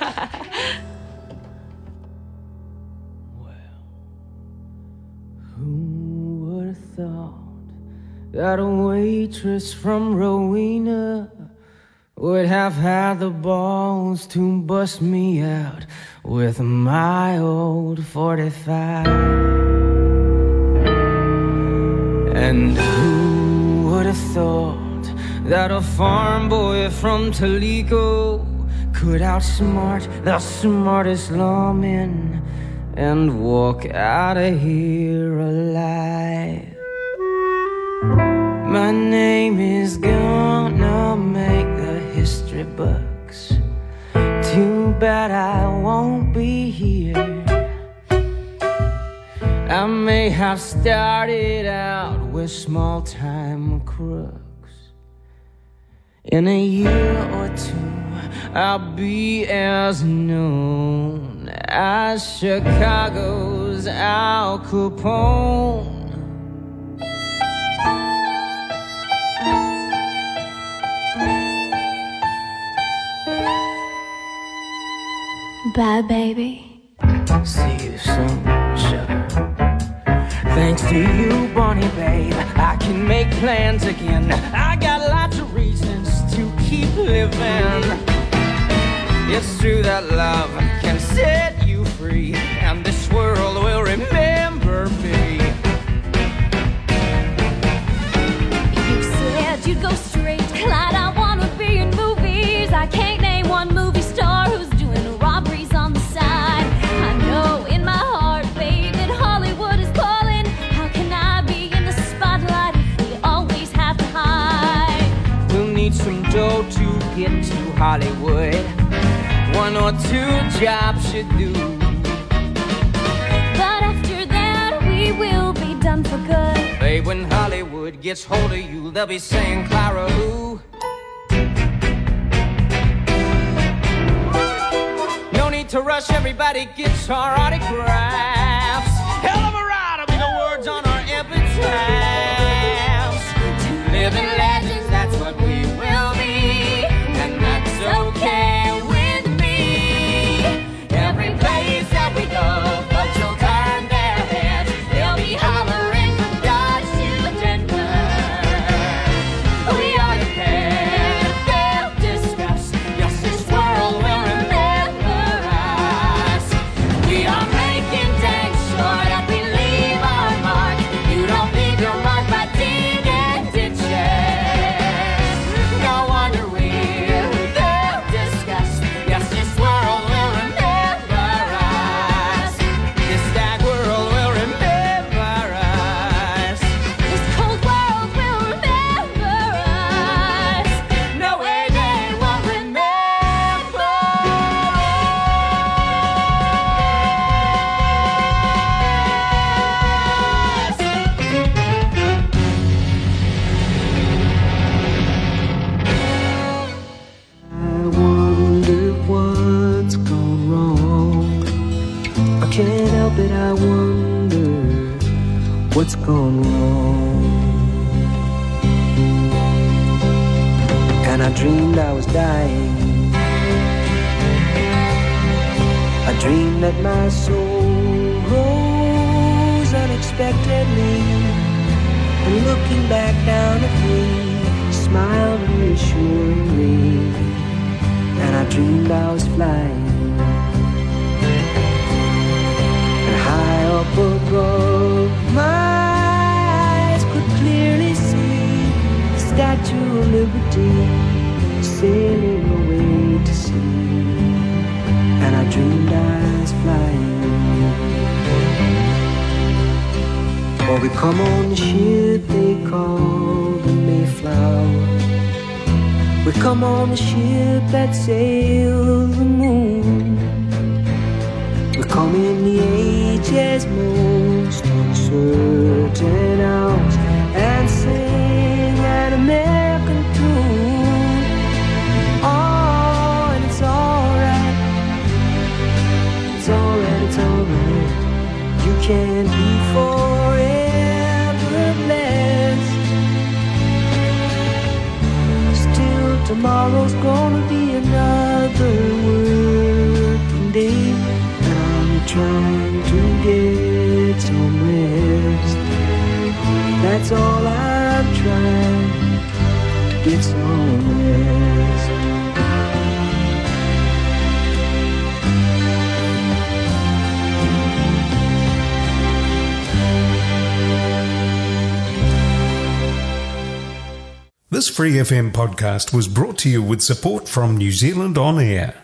Speaker 7: Who would have thought that a waitress from Rowena would have had the balls to bust me out with my old forty-five? And who would have thought that a farm boy from Toledo could outsmart the smartest lawmen and walk out of here alive? My name is gonna make the history books. Too bad I won't be here. I may have started out with small-time crooks. In a year or two, I'll be as known as Chicago's Al Capone.
Speaker 8: Bye, baby.
Speaker 7: See you soon, sugar. Thanks to you, Bonnie, babe, I can make plans again. I got lots of reasons to keep living. It's true that love can set you free, and this world will remember me.
Speaker 8: You said you'd go straight to Clyde. I wanna be in movies. I can't name one movie star who's doing robberies on the side. I know in my heart, babe, that Hollywood is calling. How can I be in the spotlight if we always have to hide?
Speaker 7: We'll need some dough to get to Hollywood. One or two jobs should do.
Speaker 8: But after that, we will be done for good.
Speaker 7: Babe, when Hollywood gets hold of you, they'll be saying, Clara, who? No need to rush, everybody gets our autographs. Hell of a ride will be the words on our epitaphs. Two living legends, that's what we will be. And that's okay with me. Every place that we go, folks will turn their heads. They'll be hollering from Dodge to Denver. We are the pair they'll discuss. Yes, this world will remember us. We are making dang sure that we leave our mark. You don't leave your mark by deed and ditches. No wonder we're they'll discuss. Yes, this world will remember us. This stag world will remember us.
Speaker 8: This cold world will remember us.
Speaker 7: No way they won't remember.
Speaker 9: I wonder what's gone wrong. I can't help it, I wonder what's gone wrong. And I dreamed I was dying. I dreamed that my soul rose unexpectedly, and looking back down at me, smiled reassuringly. And I dreamed I was flying, and high up above, my eyes could clearly see the Statue of Liberty sailing away to sea. And I dreamed I was flying. Or we come on the ship they call the Mayflower. We come on the ship that sails the moon. We come in the age's most uncertain hours and sing an American That's all I'm trying to get some rest.
Speaker 1: This Free F M podcast was brought to you with support from New Zealand On Air.